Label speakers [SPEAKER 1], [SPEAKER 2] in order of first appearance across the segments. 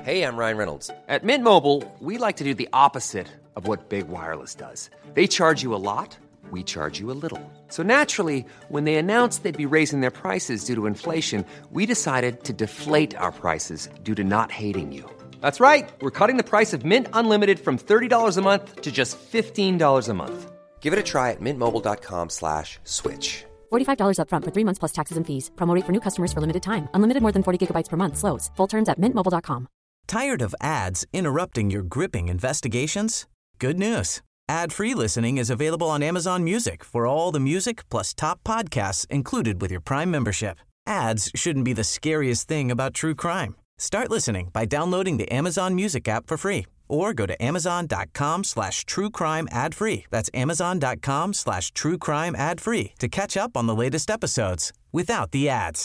[SPEAKER 1] Hey, I'm Ryan Reynolds.
[SPEAKER 2] At Mint Mobile, we like to do the opposite of what Big Wireless does. They charge you a lot, we charge you a little. So naturally, when they announced they'd be raising their prices due to inflation, we decided to deflate our prices due to not hating you. That's right. We're cutting the price of Mint Unlimited from $30 a month to just $15 a month.
[SPEAKER 1] Give it a try at mintmobile.com/switch.
[SPEAKER 3] $45 up front for 3 months plus taxes and fees. Promo rate for new customers for limited time. Unlimited more than 40 gigabytes per month. Slows full terms at mintmobile.com.
[SPEAKER 4] Tired of ads interrupting your gripping investigations? Good news. Ad-free listening is available on Amazon Music for all the music plus top podcasts included with your Prime membership. Ads shouldn't be the scariest thing about true crime. Start listening by downloading the Amazon Music app for free or go to amazon.com/truecrime ad-free. That's amazon.com/truecrime ad-free to catch up on the latest episodes without the ads.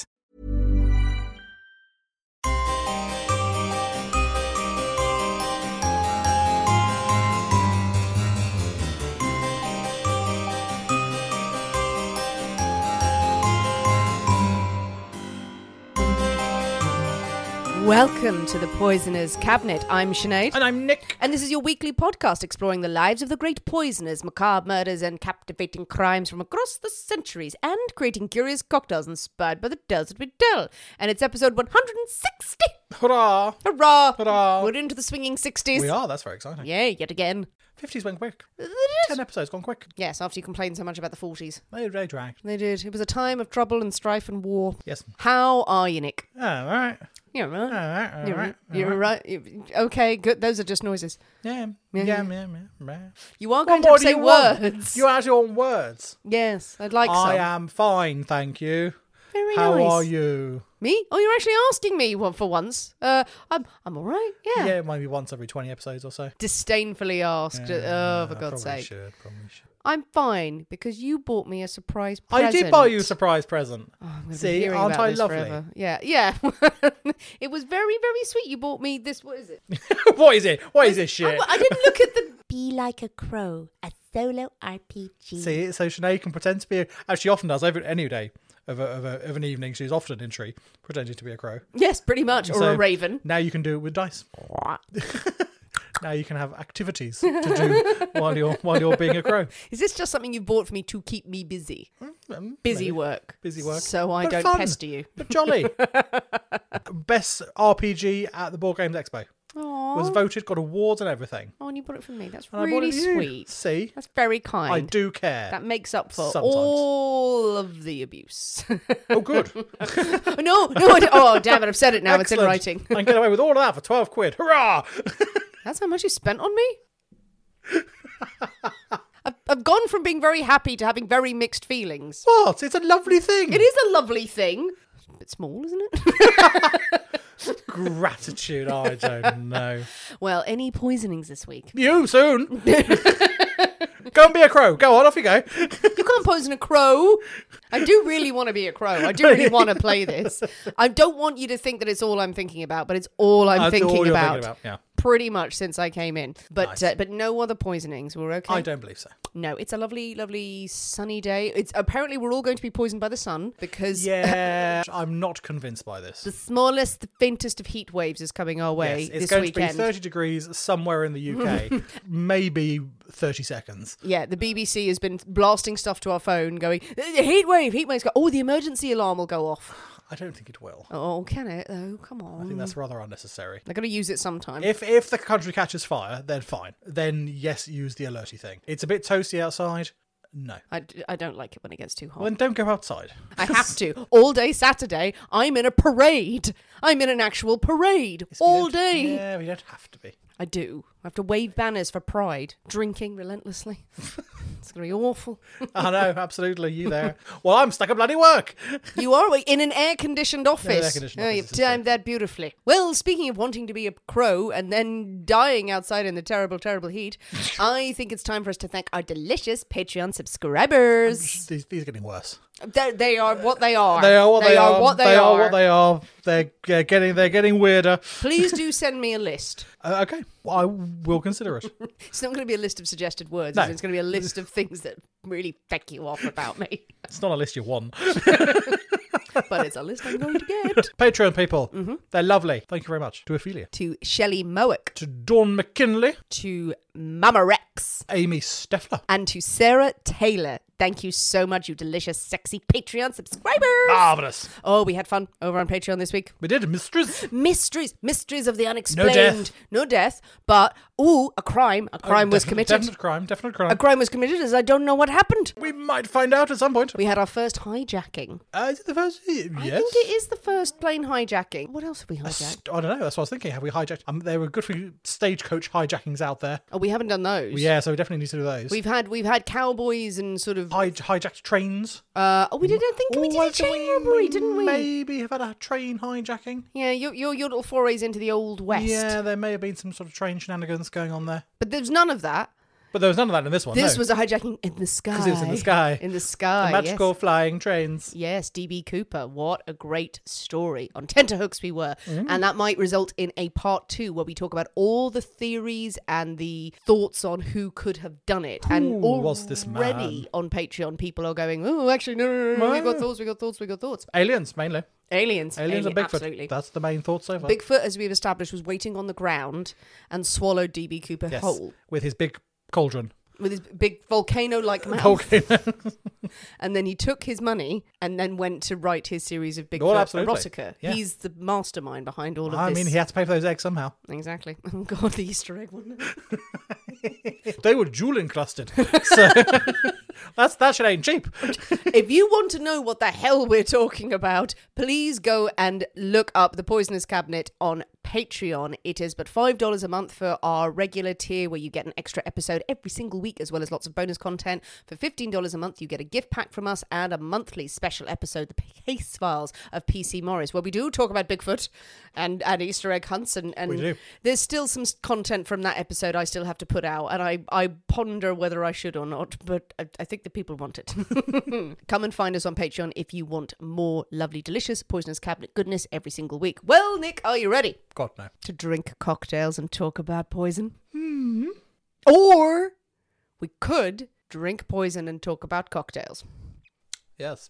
[SPEAKER 5] Welcome to the Poisoner's Cabinet. I'm Sinead.
[SPEAKER 6] And I'm Nick.
[SPEAKER 5] And this is your weekly podcast exploring the lives of the great poisoners, macabre murders, and captivating crimes from across the centuries, and creating curious cocktails inspired by the tales that we tell. And it's episode 160.
[SPEAKER 6] Hurrah!
[SPEAKER 5] Hurrah!
[SPEAKER 6] Hurrah!
[SPEAKER 5] We're into the swinging 60s.
[SPEAKER 6] We are, that's very exciting.
[SPEAKER 5] Yeah, yet again.
[SPEAKER 6] 50s went quick. 10 episodes gone quick.
[SPEAKER 5] Yes, after you complained so much about the 40s.
[SPEAKER 6] They dragged.
[SPEAKER 5] They did. It was a time of trouble and strife and war.
[SPEAKER 6] Yes.
[SPEAKER 5] How are you, Nick?
[SPEAKER 6] Oh, all right.
[SPEAKER 5] You're right.
[SPEAKER 6] All right.
[SPEAKER 5] You're right. Okay, good. Those are just noises.
[SPEAKER 6] Yeah.
[SPEAKER 5] You are going to say words.
[SPEAKER 6] You actually want words?
[SPEAKER 5] Yes, I'd like some.
[SPEAKER 6] I am fine, thank you.
[SPEAKER 5] Very
[SPEAKER 6] How
[SPEAKER 5] nice.
[SPEAKER 6] are you?
[SPEAKER 5] Me? Oh, you're actually asking me for once. I'm all right. Yeah.
[SPEAKER 6] Yeah, maybe once every 20 episodes or so.
[SPEAKER 5] Disdainfully asked. For God's sake.
[SPEAKER 6] Probably should.
[SPEAKER 5] I'm fine because you bought me a surprise present.
[SPEAKER 6] I did buy you a surprise present.
[SPEAKER 5] Oh, I'm gonna be
[SPEAKER 6] See,
[SPEAKER 5] hearing
[SPEAKER 6] aren't
[SPEAKER 5] about
[SPEAKER 6] I
[SPEAKER 5] this
[SPEAKER 6] lovely?
[SPEAKER 5] forever. Yeah. It was very, very sweet. You bought me this. What is it?
[SPEAKER 6] What is it? What is this shit?
[SPEAKER 5] I didn't look at the.
[SPEAKER 7] Be Like a Crow, a solo RPG.
[SPEAKER 6] See, so Sinead can pretend to be. As she often does every any day of an evening. She's often in tree pretending to be a crow.
[SPEAKER 5] Yes, pretty much, or
[SPEAKER 6] So,
[SPEAKER 5] a raven.
[SPEAKER 6] Now you can do it with dice. Now you can have activities to do while you're being a crow.
[SPEAKER 5] Is this just something you bought for me to keep me busy? Busy work.
[SPEAKER 6] Busy work.
[SPEAKER 5] So I
[SPEAKER 6] But
[SPEAKER 5] don't
[SPEAKER 6] fun.
[SPEAKER 5] pester you.
[SPEAKER 6] But jolly. Best RPG at the Board Games Expo.
[SPEAKER 5] Aww.
[SPEAKER 6] Was voted, got awards and everything.
[SPEAKER 5] Oh, and you bought it for me. That's
[SPEAKER 6] And I bought
[SPEAKER 5] really
[SPEAKER 6] it for you.
[SPEAKER 5] sweet.
[SPEAKER 6] See?
[SPEAKER 5] That's very kind.
[SPEAKER 6] I do care.
[SPEAKER 5] That makes up for
[SPEAKER 6] Sometimes.
[SPEAKER 5] all of the abuse.
[SPEAKER 6] Oh, good.
[SPEAKER 5] No. Oh, damn it. I've said it now. It's in
[SPEAKER 6] Excellent.
[SPEAKER 5] writing.
[SPEAKER 6] I can get away with all of that for 12 quid. Hurrah!
[SPEAKER 5] That's how much you spent on me? I've gone from being very happy to having very mixed feelings.
[SPEAKER 6] What? It's a lovely thing.
[SPEAKER 5] It is a lovely thing. It's a bit small, isn't it?
[SPEAKER 6] Gratitude. I don't know.
[SPEAKER 5] Well, any poisonings this week?
[SPEAKER 6] You soon. Go and be a crow. Go on, off you go.
[SPEAKER 5] You can't poison a crow. I do really want to be a crow. I do really want to play this. I don't want you to think that it's all I'm thinking about, but it's all I'm
[SPEAKER 6] That's
[SPEAKER 5] thinking
[SPEAKER 6] all you're
[SPEAKER 5] about.
[SPEAKER 6] thinking about, yeah.
[SPEAKER 5] Pretty much since I came in. But
[SPEAKER 6] Nice.
[SPEAKER 5] but no other poisonings. We're okay?
[SPEAKER 6] I don't believe so.
[SPEAKER 5] No, it's a lovely, lovely sunny day. It's apparently we're all going to be poisoned by the sun because
[SPEAKER 6] Yeah, I'm not convinced by this.
[SPEAKER 5] the smallest, the faintest of heat waves is coming our way
[SPEAKER 6] Yes, it's
[SPEAKER 5] this
[SPEAKER 6] going
[SPEAKER 5] weekend.
[SPEAKER 6] to be 30 degrees somewhere in the UK, maybe 30 seconds.
[SPEAKER 5] Yeah, the BBC has been blasting stuff to our phone going, heat waves go, oh, the emergency alarm will go off.
[SPEAKER 6] I don't think it will.
[SPEAKER 5] Oh, can it though? Come on.
[SPEAKER 6] I think that's rather unnecessary.
[SPEAKER 5] They're going to use it sometime.
[SPEAKER 6] If the country catches fire, then fine. Then yes, use the alerty thing. It's a bit toasty outside. No.
[SPEAKER 5] I don't like it when it gets too hot.
[SPEAKER 6] Well, then don't go outside.
[SPEAKER 5] I have to. All day Saturday, I'm in a parade. I'm in an actual parade.
[SPEAKER 6] Yes, we
[SPEAKER 5] all
[SPEAKER 6] don't-
[SPEAKER 5] day.
[SPEAKER 6] Yeah, we don't have to be.
[SPEAKER 5] I do. I have to wave banners for pride. Drinking relentlessly. It's going to be awful.
[SPEAKER 6] I know, absolutely. You there. Well, I'm stuck at bloody work.
[SPEAKER 5] You are in an air-conditioned office.
[SPEAKER 6] air-conditioned
[SPEAKER 5] Oh,
[SPEAKER 6] office,
[SPEAKER 5] you've
[SPEAKER 6] this is
[SPEAKER 5] timed that beautifully. Well, speaking of wanting to be a crow and then dying outside in the terrible, terrible heat, I think it's time for us to thank our delicious Patreon subscribers.
[SPEAKER 6] These are getting worse.
[SPEAKER 5] They are what they are.
[SPEAKER 6] They are what they are.
[SPEAKER 5] What
[SPEAKER 6] They are what they are. They're getting weirder.
[SPEAKER 5] Please do send me a list.
[SPEAKER 6] Okay, well, I will consider it.
[SPEAKER 5] It's not going to be a list of suggested words.
[SPEAKER 6] No.
[SPEAKER 5] It's going to be a list of things that really feck you off about me.
[SPEAKER 6] It's not a list you want.
[SPEAKER 5] but it's a list I'm going to get.
[SPEAKER 6] Patreon people. They're lovely. Thank you very much. To Ophelia.
[SPEAKER 5] To Shelley Mowick.
[SPEAKER 6] To Dawn McKinley.
[SPEAKER 5] To Mama Rex.
[SPEAKER 6] Amy Steffler.
[SPEAKER 5] And to Sarah Taylor. Thank you so much, you delicious, sexy Patreon subscribers.
[SPEAKER 6] Marvellous.
[SPEAKER 5] Oh, we had fun over on Patreon this week.
[SPEAKER 6] We did. Mysteries.
[SPEAKER 5] Mysteries of the unexplained.
[SPEAKER 6] death.
[SPEAKER 5] No death. But, a crime. A crime was committed.
[SPEAKER 6] Definite crime.
[SPEAKER 5] A crime was committed as I don't know what happened.
[SPEAKER 6] We might find out at some point.
[SPEAKER 5] We had our first hijacking.
[SPEAKER 6] Is it the first? Yes.
[SPEAKER 5] I think it is the first plane hijacking. What else have we hijacked?
[SPEAKER 6] I don't know. That's what I was thinking. Have we hijacked? There were good few stagecoach hijackings out there.
[SPEAKER 5] Oh, we haven't done those.
[SPEAKER 6] Yeah, so we definitely need to do those.
[SPEAKER 5] We've had cowboys and sort of
[SPEAKER 6] hijacked trains.
[SPEAKER 5] We didn't think we did a chain robbery, didn't we?
[SPEAKER 6] Maybe have had a train hijacking.
[SPEAKER 5] Yeah, your little forays into the old west.
[SPEAKER 6] Yeah, there may have been some sort of train shenanigans going on there.
[SPEAKER 5] But there's none of that.
[SPEAKER 6] But there was none of that in this one.
[SPEAKER 5] This
[SPEAKER 6] no.
[SPEAKER 5] was a hijacking in the sky.
[SPEAKER 6] Because it was in the sky.
[SPEAKER 5] In the sky.
[SPEAKER 6] The magical
[SPEAKER 5] yes.
[SPEAKER 6] flying trains.
[SPEAKER 5] Yes, DB Cooper. What a great story. On tenterhooks we were. And that might result in a part 2 where we talk about all the theories and the thoughts on who could have done it. And
[SPEAKER 6] was this man?
[SPEAKER 5] already on Patreon people are going, oh, actually, no. We got thoughts.
[SPEAKER 6] Aliens, mainly.
[SPEAKER 5] Aliens
[SPEAKER 6] and Bigfoot.
[SPEAKER 5] Absolutely.
[SPEAKER 6] That's the main thought so far.
[SPEAKER 5] Bigfoot, as we've established, was waiting on the ground and swallowed DB Cooper whole.
[SPEAKER 6] With his big cauldron.
[SPEAKER 5] With his big volcano-like mouth.
[SPEAKER 6] Volcano.
[SPEAKER 5] And then he took his money and then went to write his series of Bigfoot erotica.
[SPEAKER 6] Yeah.
[SPEAKER 5] He's the mastermind behind all of this.
[SPEAKER 6] I mean, he had to pay for those eggs somehow.
[SPEAKER 5] Exactly. Oh, God, the Easter egg one.
[SPEAKER 6] They were jewel encrusted. So that shit ain't cheap.
[SPEAKER 5] If you want to know what the hell we're talking about, please go and look up The Poisonous Cabinet on Patreon. It is but $5 a month for our regular tier where you get an extra episode every single week as well as lots of bonus content. For $15 a month, you get a gift pack from us and a monthly special episode, The Case Files of PC Morris, where we do talk about Bigfoot and Easter egg hunts. And
[SPEAKER 6] we do.
[SPEAKER 5] There's still some content from that episode I still have to put out, and I ponder whether I should or not, but I think the people want it. Come and find us on Patreon if you want more lovely, delicious Poisonous Cabinet goodness every single week. Well, Nick, are you ready?
[SPEAKER 6] God, no.
[SPEAKER 5] To drink cocktails and talk about poison? Or we could drink poison and talk about cocktails.
[SPEAKER 6] Yes.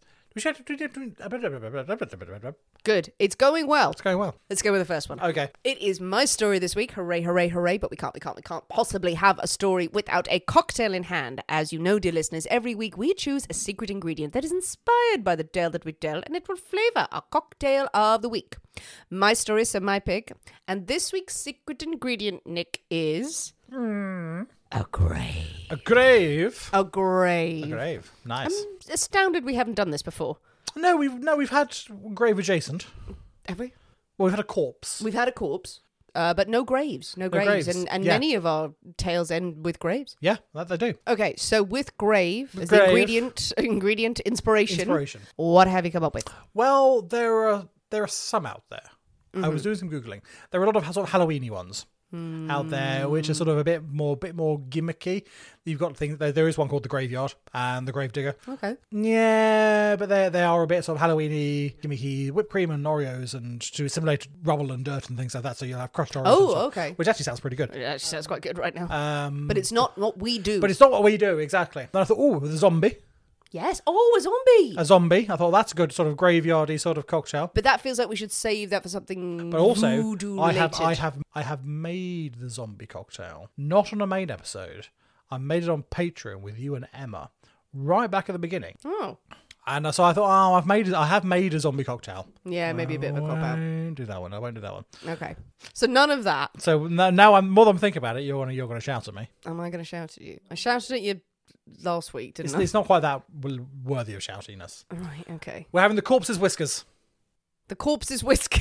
[SPEAKER 5] Good. It's going well.
[SPEAKER 6] It's going well.
[SPEAKER 5] Let's go with the first one.
[SPEAKER 6] Okay.
[SPEAKER 5] It is my story this week. Hooray, hooray, hooray. But we can't possibly have a story without a cocktail in hand. As you know, dear listeners, every week we choose a secret ingredient that is inspired by the tale that we tell, and it will flavour our cocktail of the week. My story is my pick. And this week's secret ingredient, Nick, is... A grave.
[SPEAKER 6] A grave?
[SPEAKER 5] A grave.
[SPEAKER 6] A grave. Nice.
[SPEAKER 5] I'm astounded we haven't done this before.
[SPEAKER 6] No, we've had grave adjacent.
[SPEAKER 5] Have we?
[SPEAKER 6] Well, we've had a corpse.
[SPEAKER 5] We've had a corpse, but no graves. No graves. And
[SPEAKER 6] yeah.
[SPEAKER 5] many of our tales end with graves.
[SPEAKER 6] Yeah, that they do.
[SPEAKER 5] Okay, so with grave as the ingredient inspiration. What have you come up with?
[SPEAKER 6] Well, there are some out there. I was doing some Googling. There are a lot of sort of Halloween-y ones out there, which are sort of a bit more gimmicky. You've got things. There is one called the Graveyard and the Gravedigger.
[SPEAKER 5] Okay.
[SPEAKER 6] Yeah, but they are a bit sort of Halloween-y, gimmicky, whipped cream and Oreos, and to simulate rubble and dirt and things like that. So you'll have crushed Oreos.
[SPEAKER 5] Oh,
[SPEAKER 6] and stuff,
[SPEAKER 5] okay.
[SPEAKER 6] Which actually sounds pretty good.
[SPEAKER 5] It actually sounds quite good right now. But it's not what we do.
[SPEAKER 6] But it's not what we do exactly. Then I thought, the zombie.
[SPEAKER 5] Yes. Oh, a zombie.
[SPEAKER 6] A zombie. I thought that's a good sort of graveyardy sort of cocktail.
[SPEAKER 5] But that feels like we should save that for something. But
[SPEAKER 6] also,
[SPEAKER 5] voodoo
[SPEAKER 6] I
[SPEAKER 5] related.
[SPEAKER 6] have made the zombie cocktail not on a main episode. I made it on Patreon with you and Emma right back at the beginning.
[SPEAKER 5] Oh.
[SPEAKER 6] And so I thought, I have made a zombie cocktail.
[SPEAKER 5] Yeah, maybe a bit of a cop out.
[SPEAKER 6] I won't do that one.
[SPEAKER 5] Okay. So none of that.
[SPEAKER 6] So now I'm more than thinking about it. You're going to shout at me.
[SPEAKER 5] Am I going to shout at you? I shouted at you last week, didn't I?
[SPEAKER 6] It's not quite that worthy of shoutiness.
[SPEAKER 5] Right, okay.
[SPEAKER 6] We're having the corpse's whiskers.
[SPEAKER 5] The corpse's whisker.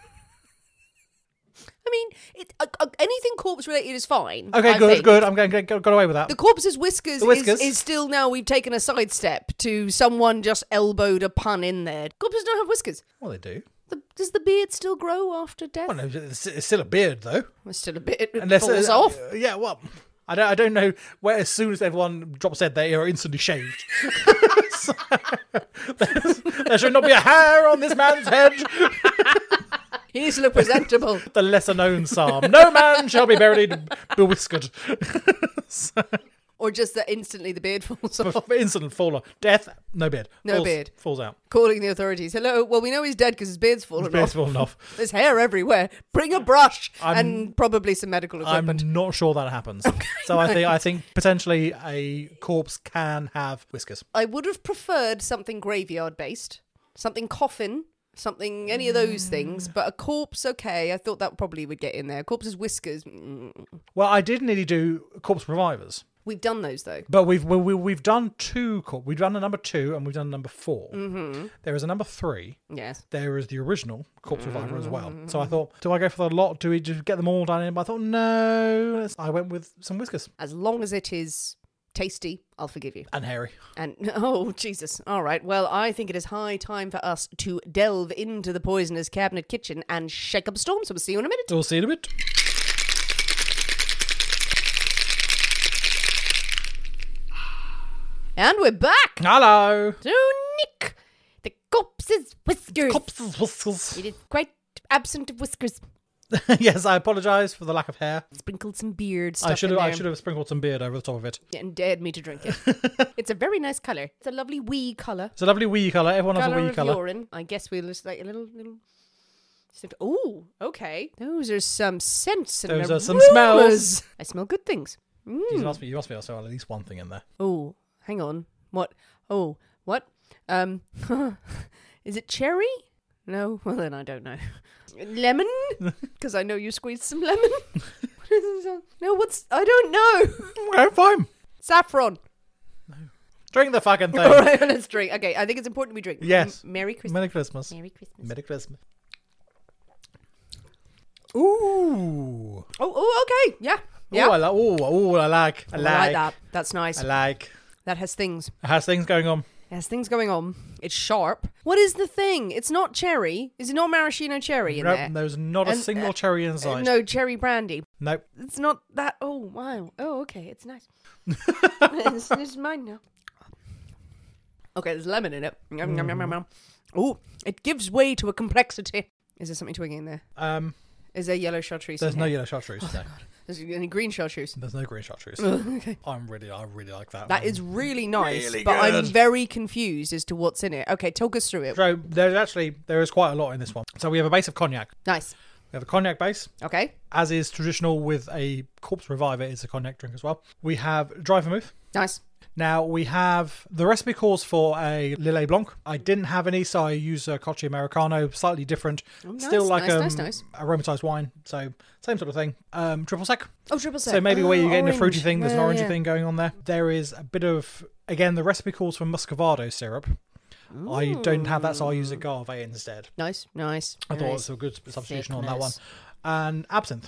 [SPEAKER 5] I mean, anything corpse related is fine.
[SPEAKER 6] Okay, good. I'm going to go away with that.
[SPEAKER 5] The corpse's whiskers,
[SPEAKER 6] The whiskers.
[SPEAKER 5] Is still now we've taken a sidestep to someone just elbowed a pun in there. Corpses don't have whiskers.
[SPEAKER 6] Well, they do.
[SPEAKER 5] Does the beard still grow after death?
[SPEAKER 6] Well, no, it's still a beard though.
[SPEAKER 5] It's still a bit. It
[SPEAKER 6] Unless
[SPEAKER 5] falls off.
[SPEAKER 6] Yeah, well, I don't know where. As soon as everyone drops dead, they are instantly shaved. There should not be a hair on this man's head.
[SPEAKER 5] He needs to look presentable.
[SPEAKER 6] The lesser known psalm: "No man shall be buried bewhiskered."
[SPEAKER 5] Or just that instantly the beard falls off.
[SPEAKER 6] Instant fall off. Death, no beard.
[SPEAKER 5] No beard.
[SPEAKER 6] Falls out.
[SPEAKER 5] Calling the authorities. Hello. Well, we know he's dead because his beard's fallen
[SPEAKER 6] His beard's
[SPEAKER 5] off.
[SPEAKER 6] fallen off.
[SPEAKER 5] There's hair everywhere. Bring a brush and probably some medical equipment.
[SPEAKER 6] I'm not sure that happens. So I think potentially a corpse can have whiskers.
[SPEAKER 5] I would have preferred something graveyard based, something coffin, something any of those things. But a corpse, okay. I thought that probably would get in there. Corpse's whiskers.
[SPEAKER 6] Well, I did nearly do corpse revivers.
[SPEAKER 5] We've done those though.
[SPEAKER 6] But we've done two. We've done a number 2 and we've done a number 4. Mm-hmm. There is a number 3.
[SPEAKER 5] Yes.
[SPEAKER 6] There is the original corpse reviver as well. So I thought, do I go for the lot? Do we just get them all done in? But I thought, no. I went with some whiskers.
[SPEAKER 5] As long as it is tasty, I'll forgive you.
[SPEAKER 6] And hairy.
[SPEAKER 5] And oh Jesus! All right. Well, I think it is high time for us to delve into the poisoner's cabinet kitchen and shake up a storm. So we'll see you in a minute.
[SPEAKER 6] We'll see you in a bit.
[SPEAKER 5] And we're back.
[SPEAKER 6] Hello.
[SPEAKER 5] So Nick, the corpse's whiskers.
[SPEAKER 6] Corpse's whiskers.
[SPEAKER 5] It is quite absent of whiskers.
[SPEAKER 6] Yes, I apologise for the lack of hair.
[SPEAKER 5] Sprinkled some beard stuff
[SPEAKER 6] I should
[SPEAKER 5] in there
[SPEAKER 6] have sprinkled some beard over the top of it.
[SPEAKER 5] and dared me to drink it. It's a very nice colour. It's a lovely wee colour.
[SPEAKER 6] It's a lovely wee colour. Everyone has a wee
[SPEAKER 5] of
[SPEAKER 6] colour.
[SPEAKER 5] urine. I guess we'll just like a little. Oh, okay. Those are some scents and
[SPEAKER 6] Those are some
[SPEAKER 5] aromas.
[SPEAKER 6] smells.
[SPEAKER 5] I smell good things.
[SPEAKER 6] You must be able to smell at least one thing in there.
[SPEAKER 5] Oh, hang on. What? Oh, what? Is it cherry? No? Well, then I don't know. Lemon? Because I know you squeezed some lemon. No, I don't know.
[SPEAKER 6] Okay, fine.
[SPEAKER 5] Saffron.
[SPEAKER 6] Drink the fucking thing.
[SPEAKER 5] All right, let's drink. Okay, I think it's important we drink.
[SPEAKER 6] Yes.
[SPEAKER 5] Merry Christmas.
[SPEAKER 6] Merry Christmas.
[SPEAKER 7] Merry Christmas.
[SPEAKER 6] Merry Christmas. Ooh.
[SPEAKER 5] Oh, okay. Yeah. Yeah.
[SPEAKER 6] I like
[SPEAKER 5] that. That's nice.
[SPEAKER 6] I like.
[SPEAKER 5] That has things.
[SPEAKER 6] It has things going on.
[SPEAKER 5] It has things going on. It's sharp. What is the thing? It's not cherry. Is it not maraschino cherry in there?
[SPEAKER 6] Nope, there's not a
[SPEAKER 5] And,
[SPEAKER 6] single cherry inside.
[SPEAKER 5] No, cherry brandy.
[SPEAKER 6] Nope.
[SPEAKER 5] It's not that. Oh, wow. Oh, okay. It's nice. It's mine now. Okay, there's lemon in it. Yum, yum, yum, yum, yum. Oh, it gives way to a complexity. Is there something twigging in there? Is there yellow chartreuse?
[SPEAKER 6] There's
[SPEAKER 5] in
[SPEAKER 6] no
[SPEAKER 5] here?
[SPEAKER 6] yellow chartreuse. No.
[SPEAKER 5] Is there any green chartreuse?
[SPEAKER 6] There's no green chartreuse.
[SPEAKER 5] Okay.
[SPEAKER 6] I really like that.
[SPEAKER 5] That
[SPEAKER 6] one.
[SPEAKER 5] is really nice,
[SPEAKER 6] Really
[SPEAKER 5] but I'm
[SPEAKER 6] good.
[SPEAKER 5] very confused as to what's in it. Okay, talk us through it.
[SPEAKER 6] So there is quite a lot in this one. So we have a base of cognac.
[SPEAKER 5] Nice.
[SPEAKER 6] We have a cognac base,
[SPEAKER 5] Okay.
[SPEAKER 6] as is traditional with a corpse reviver. It's a cognac drink as well. We have dry vermouth.
[SPEAKER 5] Nice.
[SPEAKER 6] Now we have the recipe calls for a Lillet Blanc. I didn't have any, so I use a Cocchi Americano, slightly different.
[SPEAKER 5] nice,
[SPEAKER 6] Still like
[SPEAKER 5] nice.
[SPEAKER 6] aromatized wine, so same sort of thing. Triple sec.
[SPEAKER 5] Oh, triple sec.
[SPEAKER 6] So maybe where you're getting the fruity
[SPEAKER 5] orange.
[SPEAKER 6] thing, there's an
[SPEAKER 5] Yeah,
[SPEAKER 6] orangey
[SPEAKER 5] yeah.
[SPEAKER 6] thing going on there. There is a bit of, again, the recipe calls for muscovado syrup. I don't have that, so I use agave instead.
[SPEAKER 5] Nice.
[SPEAKER 6] I thought it was a good substitution on that one.
[SPEAKER 5] Thickness.
[SPEAKER 6] And absinthe,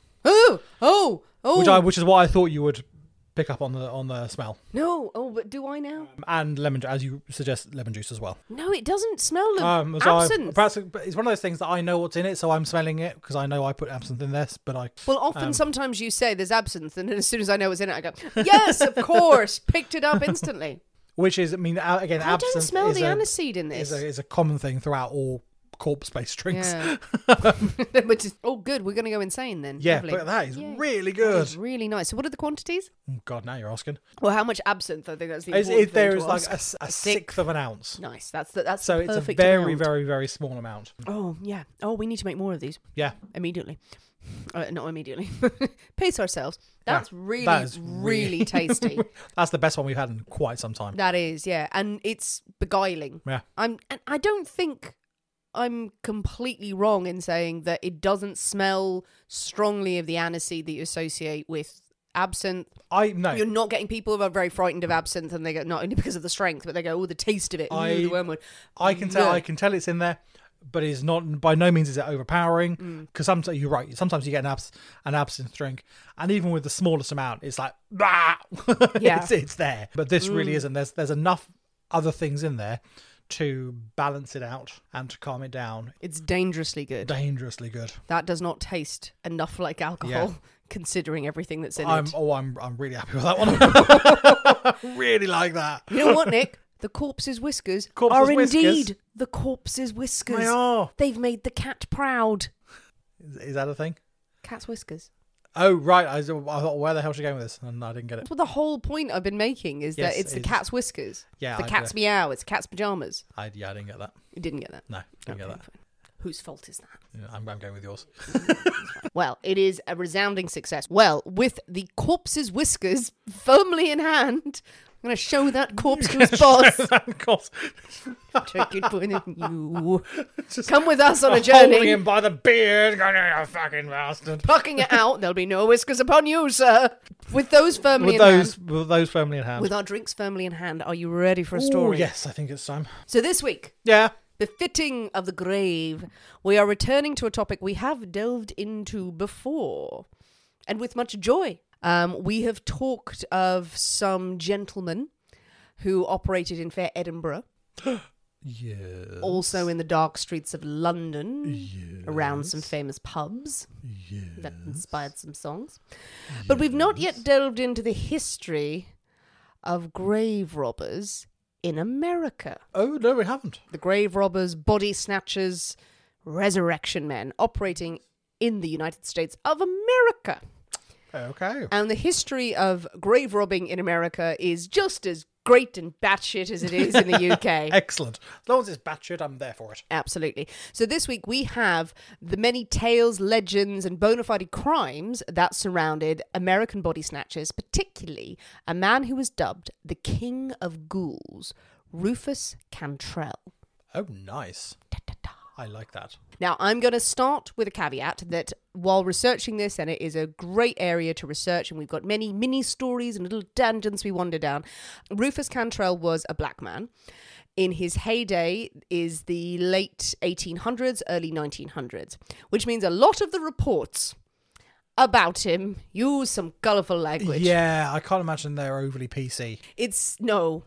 [SPEAKER 5] Oh.
[SPEAKER 6] which is what I thought you would pick up on the smell.
[SPEAKER 5] No. Oh, but do I now?
[SPEAKER 6] And lemon, as you suggest, lemon juice as well.
[SPEAKER 5] No, it doesn't smell of
[SPEAKER 6] So
[SPEAKER 5] absinthe.
[SPEAKER 6] perhaps it's one of those things that I know what's in it, so I'm smelling it because I know I put absinthe in this. But
[SPEAKER 5] Well, often sometimes you say there's absinthe, and then as soon as I know what's in it, I go, yes, of course, picked it up instantly.
[SPEAKER 6] which is, I mean, again,
[SPEAKER 5] I
[SPEAKER 6] absinthe
[SPEAKER 5] don't smell
[SPEAKER 6] is
[SPEAKER 5] the
[SPEAKER 6] a,
[SPEAKER 5] aniseed in this.
[SPEAKER 6] is a common thing throughout all corpse-based drinks.
[SPEAKER 5] Yeah. Which is, oh, good. We're going to go insane then.
[SPEAKER 6] Yeah,
[SPEAKER 5] Lovely.
[SPEAKER 6] but that is
[SPEAKER 5] Yeah.
[SPEAKER 6] really
[SPEAKER 5] That
[SPEAKER 6] good.
[SPEAKER 5] is really nice. So, what are the quantities?
[SPEAKER 6] Oh, God, now you're asking.
[SPEAKER 5] Well, how much absinthe? I think that's the important thing
[SPEAKER 6] There
[SPEAKER 5] to
[SPEAKER 6] is like
[SPEAKER 5] ask.
[SPEAKER 6] a sixth of an ounce.
[SPEAKER 5] Nice. That's the
[SPEAKER 6] So it's a
[SPEAKER 5] perfect
[SPEAKER 6] very,
[SPEAKER 5] amount.
[SPEAKER 6] very, very small amount.
[SPEAKER 5] Oh yeah. Oh, we need to make more of these
[SPEAKER 6] Yeah.
[SPEAKER 5] immediately. Not immediately. Pace ourselves. That's really,
[SPEAKER 6] that is
[SPEAKER 5] really tasty.
[SPEAKER 6] That's the best one we've had in quite some time.
[SPEAKER 5] That is, yeah, and it's beguiling.
[SPEAKER 6] Yeah.
[SPEAKER 5] And I don't think I'm completely wrong in saying that it doesn't smell strongly of the aniseed that you associate with absinthe.
[SPEAKER 6] No.
[SPEAKER 5] You're not getting people who are very frightened of absinthe, and they go, not only because of the strength, but they go, oh, the taste of it, the wormwood.
[SPEAKER 6] I can tell it's in there, but it's not. By no means is it overpowering. Because sometimes you're right. Sometimes you get an absinthe drink, and even with the smallest amount, it's like, bah!
[SPEAKER 5] Yeah.
[SPEAKER 6] it's there. But this really isn't. There's enough other things in there to balance it out and to calm it down.
[SPEAKER 5] It's dangerously good.
[SPEAKER 6] Dangerously good.
[SPEAKER 5] That does not taste enough like alcohol,
[SPEAKER 6] Yeah.
[SPEAKER 5] considering everything that's in it.
[SPEAKER 6] I'm really happy with that one. I really like that.
[SPEAKER 5] You know what, Nick? The corpse's whiskers
[SPEAKER 6] Corpse's
[SPEAKER 5] are
[SPEAKER 6] whiskers?
[SPEAKER 5] indeed the corpse's whiskers.
[SPEAKER 6] They are.
[SPEAKER 5] They've made the cat proud.
[SPEAKER 6] Is that a thing?
[SPEAKER 5] Cat's whiskers.
[SPEAKER 6] Oh, right. I thought, where the hell is she going with this? And I didn't get it.
[SPEAKER 5] That's what the whole point I've been making is
[SPEAKER 6] Yes,
[SPEAKER 5] that it's the
[SPEAKER 6] it's-
[SPEAKER 5] cat's whiskers.
[SPEAKER 6] Yeah,
[SPEAKER 5] The cat's meow. It's cat's pajamas.
[SPEAKER 6] I didn't get that.
[SPEAKER 5] You didn't get that?
[SPEAKER 6] No, didn't get
[SPEAKER 5] Okay,
[SPEAKER 6] that.
[SPEAKER 5] fine. Whose fault is that?
[SPEAKER 6] Yeah, I'm going with yours.
[SPEAKER 5] Well, it is a resounding success. Well, with the corpse's whiskers firmly in hand, I'm going to show that corpse to his boss.
[SPEAKER 6] Of course.
[SPEAKER 5] Take it with you. Come with us on a journey.
[SPEAKER 6] Holding him by the beard. Going, you fucking bastard.
[SPEAKER 5] Plucking it out. There'll be no whiskers upon you, sir. With those firmly in hand.
[SPEAKER 6] With those firmly in hand.
[SPEAKER 5] With our drinks firmly in hand, are you ready for a
[SPEAKER 6] Ooh,
[SPEAKER 5] story?
[SPEAKER 6] yes, I think it's time.
[SPEAKER 5] So this week,
[SPEAKER 6] Yeah.
[SPEAKER 5] befitting of the grave, we are returning to a topic we have delved into before, and with much joy. We have talked of some gentlemen who operated in fair Edinburgh,
[SPEAKER 6] Yes.
[SPEAKER 5] also in the dark streets of London, around some famous pubs that inspired some songs. But we've not yet delved into the history of grave robbers in America.
[SPEAKER 6] Oh, no, we haven't.
[SPEAKER 5] The grave robbers, body snatchers, resurrection men operating in the United States of America.
[SPEAKER 6] Okay.
[SPEAKER 5] And the history of grave robbing in America is just as great and batshit as it is in the UK.
[SPEAKER 6] Excellent. As long as it's batshit, I'm there for it.
[SPEAKER 5] Absolutely. So this week we have the many tales, legends, and bona fide crimes that surrounded American body snatchers, particularly a man who was dubbed the King of Ghouls, Rufus Cantrell.
[SPEAKER 6] Oh, nice. I like that.
[SPEAKER 5] Now, I'm going to start with a caveat that while researching this, and it is a great area to research, and we've got many mini stories and little tangents we wander down, Rufus Cantrell was a black man. In his heyday is the late 1800s, early 1900s, which means a lot of the reports about him use some colourful language.
[SPEAKER 6] Yeah, I can't imagine they're overly PC.
[SPEAKER 5] It's not.